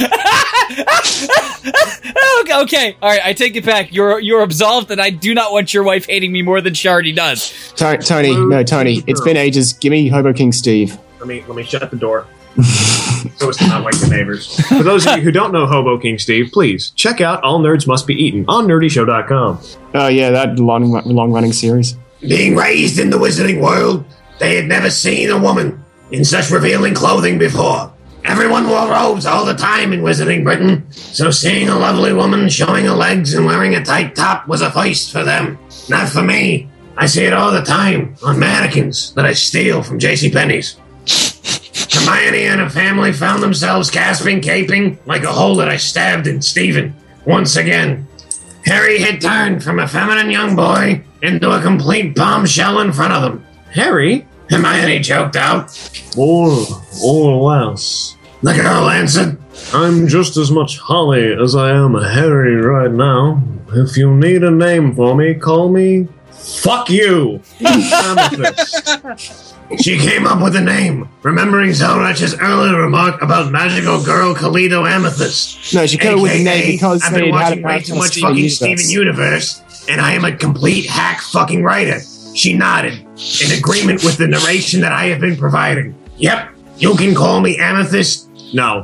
Okay. All right, I take it back. You're absolved, and I do not want your wife hating me more than she already does. Tony, it's been ages. Give me Hobo King Steve. Let me shut the door. So it's not like the neighbors. For those of you who don't know Hobo King Steve, please check out All Nerds Must Be Eaten on nerdyshow.com. Oh yeah, that long running series. Being raised in the wizarding world, they had never seen a woman in such revealing clothing before. Everyone wore robes all the time in Wizarding Britain, so seeing a lovely woman showing her legs and wearing a tight top was a first for them. Not for me. I see it all the time on mannequins that I steal from JCPenney's. Hermione and her family found themselves gasping, gaping like a hole that I stabbed in Stephen. Once again, Harry had turned from a feminine young boy into a complete bombshell in front of them. Harry? Hermione choked out. Or less. The girl answered, I'm just as much Holly as I am Harry right now. If you need a name for me, call me... Fuck you! Amethyst. She came up with a name, remembering Zelrach's earlier remark about magical girl Kalito Amethyst. No, she came up with a name because I've they been had watching way too much fucking Steven Universe, and I am a complete hack fucking writer. She nodded, in agreement with the narration that I have been providing. Yep, you can call me Amethyst. No.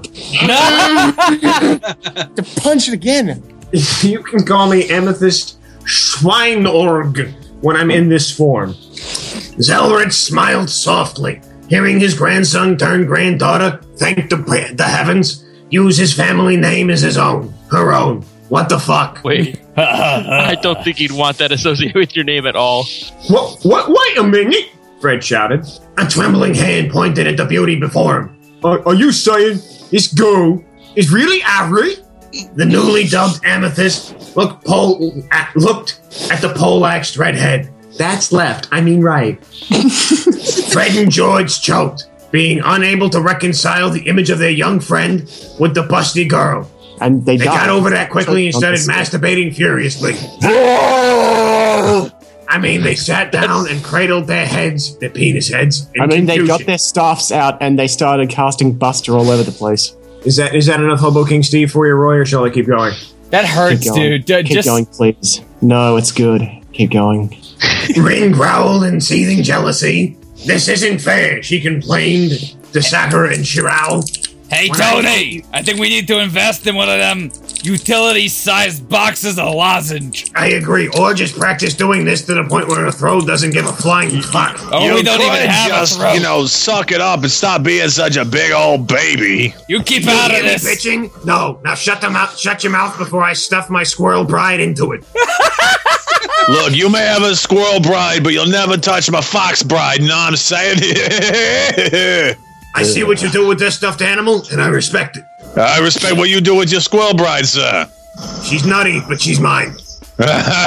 To punch it again. You can call me Amethyst Schweinorg when I'm in this form. Zelrach smiled softly, hearing his grandson turned granddaughter thank the heavens, use his family name as his own, her own. What the fuck? Wait, I don't think you'd want that associated with your name at all. What? Wait a minute! Fred shouted. A trembling hand pointed at the beauty before him. Are you saying this girl is really Avery? The newly dubbed Amethyst looked at the pole-axed redhead. That's left. I mean right. Fred and George choked, being unable to reconcile the image of their young friend with the busty girl. And they got over that quickly and started masturbating furiously. I mean, they sat down and cradled their penis heads. They got their staffs out and they started casting Buster all over the place. Is that enough Hobo King Steve for you, Roy, or shall I keep going? That hurts, dude. Keep going, please. No, it's good. Keep going. Ring growled in seething jealousy. This isn't fair, she complained to Sakura and Chiral. Hey, Tony, I think we need to invest in one of them utility-sized boxes of lozenge. I agree, or just practice doing this to the point where a throat doesn't give a flying fuck. Oh, we don't even have a throat. Suck it up and stop being such a big old baby. You keep out of this. Bitching? No, now shut your mouth before I stuff my squirrel bride into it. Look, you may have a squirrel bride, but you'll never touch my fox bride, you know what I'm saying? I see what you do with this stuffed animal, and I respect it. I respect what you do with your squirrel bride, sir. She's nutty, but she's mine. When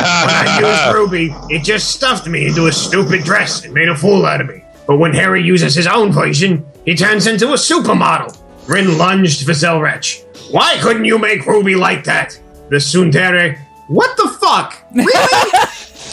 I used Ruby, it just stuffed me into a stupid dress and made a fool out of me. But when Harry uses his own version, he turns into a supermodel. Rin lunged for Zelrech. Why couldn't you make Ruby like that? The tsundere. What the fuck? Really?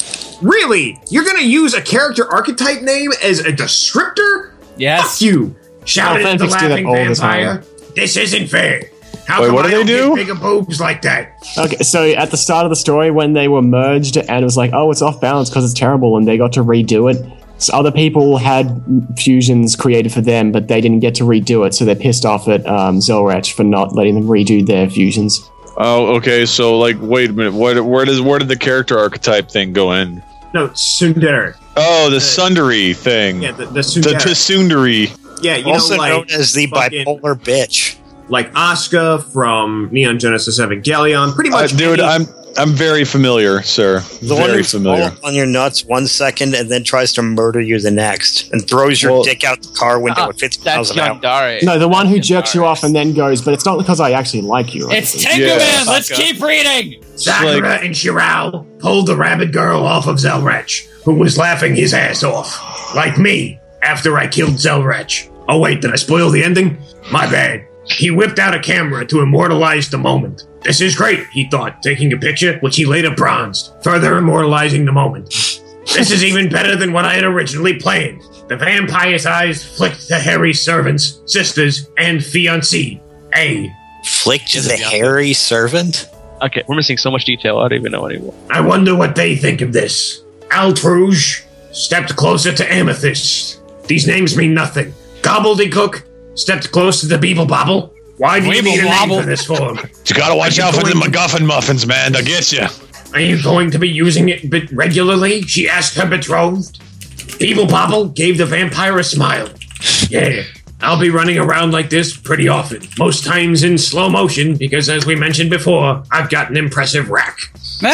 Really? You're gonna use a character archetype name as a descriptor? Yes. Fuck you. Shouted at the laughing vampire. This isn't fair. How come what I do don't they do? get bigger boobs like that? Okay, so at the start of the story, when they were merged, and it was like, oh, it's off balance because it's terrible, and they got to redo it. So other people had fusions created for them, but they didn't get to redo it, so they're pissed off at Zelrech for not letting them redo their fusions. Oh, okay. So, like, wait a minute. Where did the character archetype thing go in? No, tsundere. Oh, the Sundari thing. Yeah, the The tsundere. Tsundere. Yeah, you Also know, like, known as the fucking- bipolar bitch. like Asuka from Neon Genesis Evangelion. Pretty much, Dude, I'm very familiar, sir. The one Very who's familiar. all on your nuts 1 second and then tries to murder you the next and throws your dick out the car window at 50 miles That's an hour. Yandere. No, the one who jerks you off and then goes, but it's not because I actually like you. or It's anything. Tengu Yeah. Man. Let's keep reading. Sakura and Shirao pulled the rabbit girl off of Zelrech, who was laughing his ass off. Like me, after I killed Zelrech. Oh wait, did I spoil the ending? My bad. He whipped out a camera to immortalize the moment. This is great, he thought, taking a picture, which he later bronzed, further immortalizing the moment. This is even better than what I had originally planned. The vampire's eyes flicked to Harry's servants, sisters, and fiancée, A. Flicked the hairy servant? Okay, we're missing so much detail. I don't even know anymore. I wonder what they think of this. Altrouge stepped closer to Amethyst. These names mean nothing. Gobbledygook stepped close to the Beeble Bobble. Why do you need a name for this form? You gotta watch out for the MacGuffin muffins, man. They'll get you. Are you going to be using it regularly? She asked her betrothed. Beeble Bobble gave the vampire a smile. Yeah, I'll be running around like this pretty often. Most times in slow motion, because as we mentioned before, I've got an impressive rack. There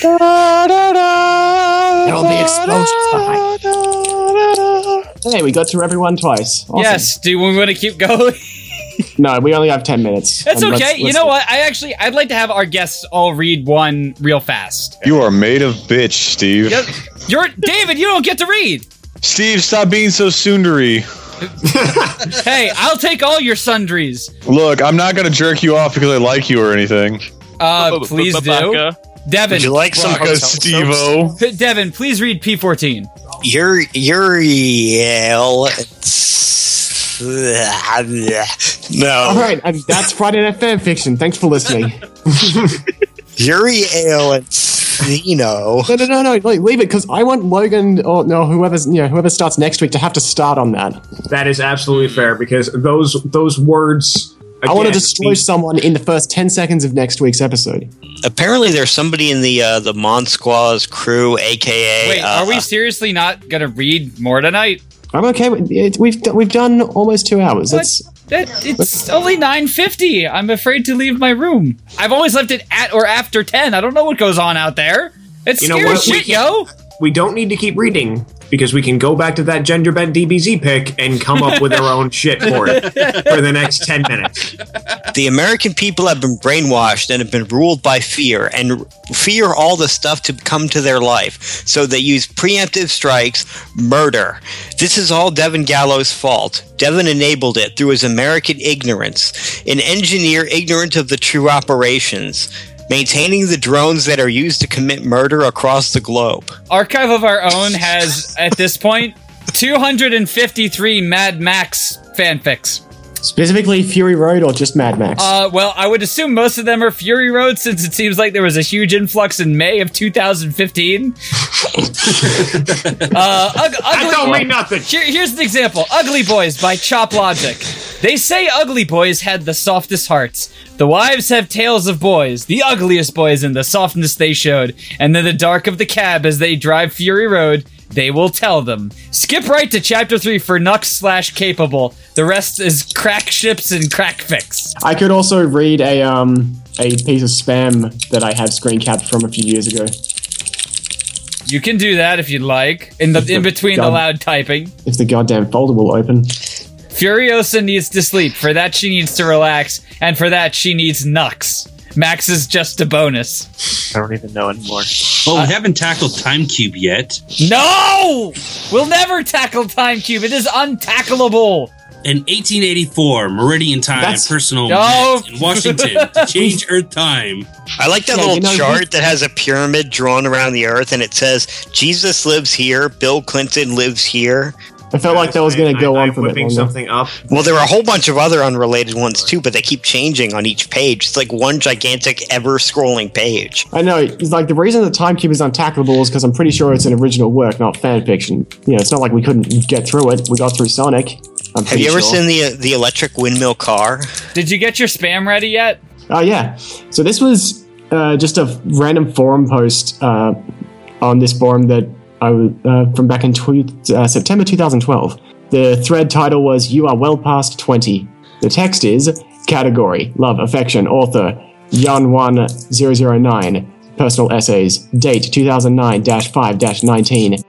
will be explosions behind. Hey, we got to everyone twice. Awesome. Yes. Do we want to keep going? No, we only have 10 minutes. That's And okay. You know what? I'd like to have our guests all read one real fast. You are made of bitch, Steve. Yep. You're David. You don't get to read. Steve, stop being so tsundere. Hey, I'll take all your sundries. Look, I'm not gonna jerk you off because I like you or anything. Please do. Baka. Devin. Would you like some Baka hotel soaps? Steve-O. Devin, please read P14. Uriel. No. All right, and that's Friday Night Fan Fiction. Thanks for listening. Uriel and Zeno. No, leave it because I want Logan or no whoever starts next week to have to start on that. that is absolutely fair because those words. I want to again, destroy mean- someone in the first 10 seconds of next week's episode. Apparently, there's somebody in the Monsquaws crew, aka. Wait, are we seriously not gonna read more tonight? I'm okay with it. We've done almost 2 hours. What? It's only 9:50. I'm afraid to leave my room. I've always left it at or after 10. I don't know what goes on out there. It's You know scary what? shit, yo. We don't need to keep reading because we can go back to that gender bent DBZ pick and come up with our own shit for it for the next 10 minutes. The American people have been brainwashed and have been ruled by fear and fear all the stuff to come to their life. So they use preemptive strikes, murder. This is all Devin Gallo's fault. Devin enabled it through his American ignorance, an engineer ignorant of the true operations, maintaining the drones that are used to commit murder across the globe. Archive of Our Own has, at this point, 253 Mad Max fanfics. Specifically Fury Road or just Mad Max? Well, I would assume most of them are Fury Road since it seems like there was a huge influx in May of 2015. That don't mean nothing. Here's an example. Ugly Boys by Chop Logic. They say ugly boys had the softest hearts. The wives have tales of boys, the ugliest boys and the softness they showed. And in the dark of the cab as they drive Fury Road, they will tell them. Skip right to chapter 3 for Nux/Capable. The rest is crack ships and crack fix. I could also read a piece of spam that I have screen capped from a few years ago. You can do that if you'd like. In between the loud typing. If the goddamn folder will open. Furiosa needs to sleep. For that, she needs to relax. And for that, she needs Nux. Max is just a bonus. I don't even know anymore. Oh, we haven't tackled Time Cube yet. No! We'll never tackle Time Cube. It is untackleable. In 1884, Meridian Time personal No. in Washington to change Earth time. I like that little chart that has a pyramid drawn around the Earth, and it says Jesus lives here, Bill Clinton lives here. I felt like that was going to go on for a bit longer. Something up. Well, there are a whole bunch of other unrelated ones too, but they keep changing on each page. It's like one gigantic ever-scrolling page. I know. It's like the reason the Time Cube is untackleable is because I'm pretty sure it's an original work, not fan fiction. You know, it's not like we couldn't get through it. We got through Sonic. Have you ever seen the electric windmill car? Did you get your spam ready yet? Oh, yeah. So this was just a random forum post on this forum that from back in September 2012. The thread title was "You are well past 20." The text is category: love, affection, author Yan1009, personal essays, date 2009-5-19,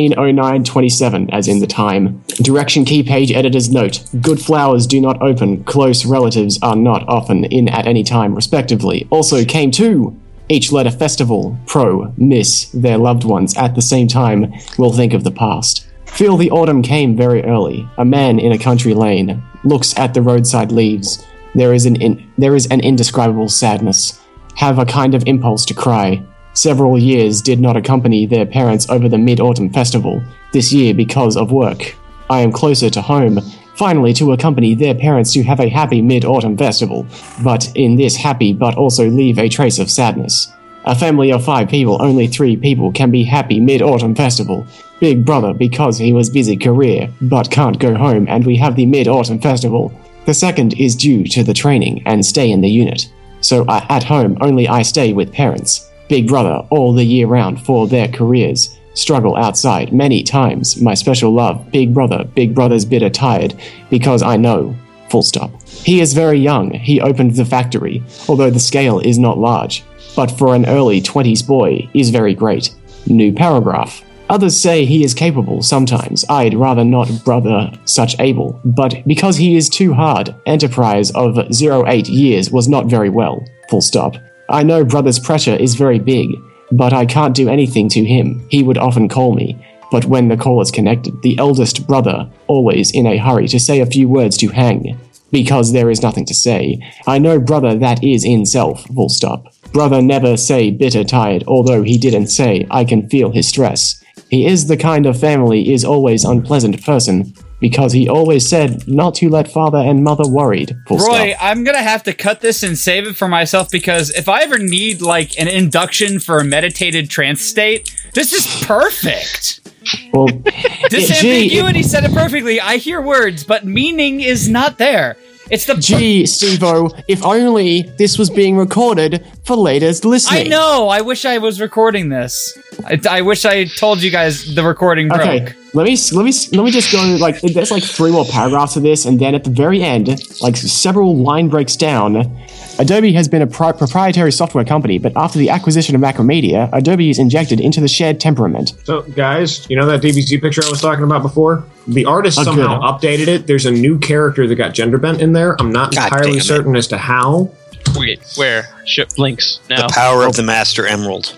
150927, as in the time. Direction key page editor's note: good flowers do not open, close relatives are not often in at any time, respectively. Also came to each letter festival, miss their loved ones at the same time will think of the past. Feel the autumn came very early. A man in a country lane looks at the roadside leaves. There is an indescribable sadness. Have a kind of impulse to cry. Several years did not accompany their parents over the Mid-Autumn Festival. This year because of work. I am closer to home. Finally to accompany their parents to have a happy Mid-Autumn Festival, but in this happy but also leave a trace of sadness. A family of 5 people, only 3 people can be happy Mid-Autumn Festival. Big brother because he was busy career, but can't go home and we have the Mid-Autumn Festival. The second is due to the training and stay in the unit. So at home only I stay with parents. Big brother all the year round for their careers. Struggle outside many times. My special love, big brother's bitter tired, because I know. Full stop. He is very young. He opened the factory, although the scale is not large. But for an early 20s boy, is very great. New paragraph. Others say he is capable sometimes. I'd rather not brother such able, but because he is too hard, enterprise of 08 years was not very well. Full stop. I know brother's pressure is very big, but I can't do anything to him. He would often call me, but when the call is connected, the eldest brother, always in a hurry to say a few words to hang, because there is nothing to say. I know brother that is in self, full stop. Brother never say bitter tired, although he didn't say, I can feel his stress. He is the kind of family is always unpleasant person, because he always said not to let father and mother worried. Full Roy, stop. I'm going to have to cut this and save it for myself, because if I ever need, like, an induction for a meditated trance state, this is perfect. Well, Disambiguity said it perfectly. I hear words, but meaning is not there. It's the Steve-O, if only this was being recorded for latest listening. I know. I wish I was recording this. I wish I told you guys the recording broke. Okay, let me just go. Like, there's like 3 more paragraphs of this, and then at the very end, like several line breaks down. Adobe has been a proprietary software company, but after the acquisition of Macromedia, Adobe is injected into the shared temperament. So, guys, you know that DBZ picture I was talking about before? The artist somehow updated it. There's a new character that got gender bent in there. I'm not entirely certain as to how. Wait, where? Ship links now. The power of the Master Emerald.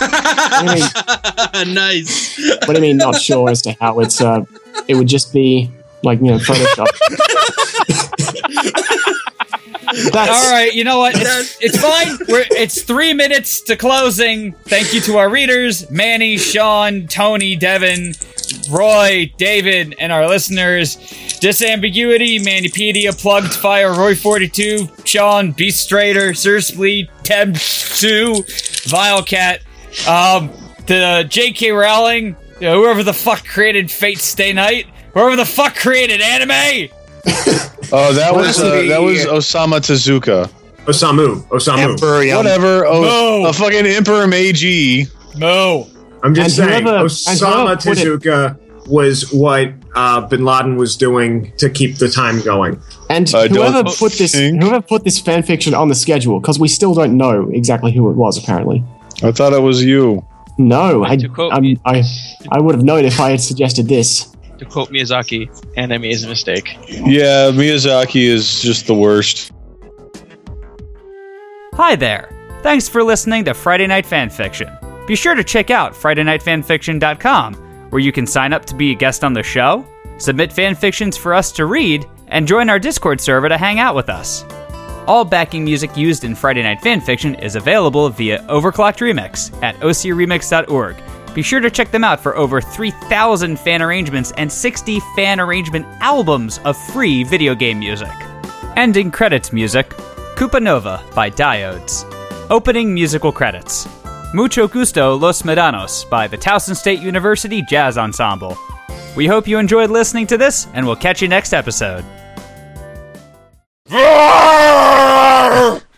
Nice. What do you mean, not sure as to how it's, it would just be, like, Photoshop. All right, you know what? It's fine. It's 3 minutes to closing. Thank you to our readers, Manny, Sean, Tony, Devin, Roy, David, and our listeners. Disambiguity, Manipedia, Plugged Fire, Roy42, Sean, Beast Strader, Sir Splee, Teb2, Vilecat, the J.K. Rowling, whoever the fuck created Fate Stay Night, whoever the fuck created anime. Oh, that was Osama Tezuka. Osamu. Emperor, whatever. A fucking Emperor Meiji. No. I'm just saying, Osama Tezuka was what Bin Laden was doing to keep the time going. And whoever put this fanfiction on the schedule, because we still don't know exactly who it was, apparently. I thought it was you. No, I would have known if I had suggested this. To quote Miyazaki, anime is a mistake. Yeah, Miyazaki is just the worst. Hi there. Thanks for listening to Friday Night Fanfiction. Be sure to check out FridayNightFanfiction.com, where you can sign up to be a guest on the show, submit fanfictions for us to read, and join our Discord server to hang out with us. All backing music used in Friday Night Fanfiction is available via Overclocked Remix at ocremix.org. Be sure to check them out for over 3,000 fan arrangements and 60 fan arrangement albums of free video game music. Ending credits music, Koopa Nova by Diodes. Opening musical credits, Mucho Gusto Los Medanos by the Towson State University Jazz Ensemble. We hope you enjoyed listening to this, and we'll catch you next episode.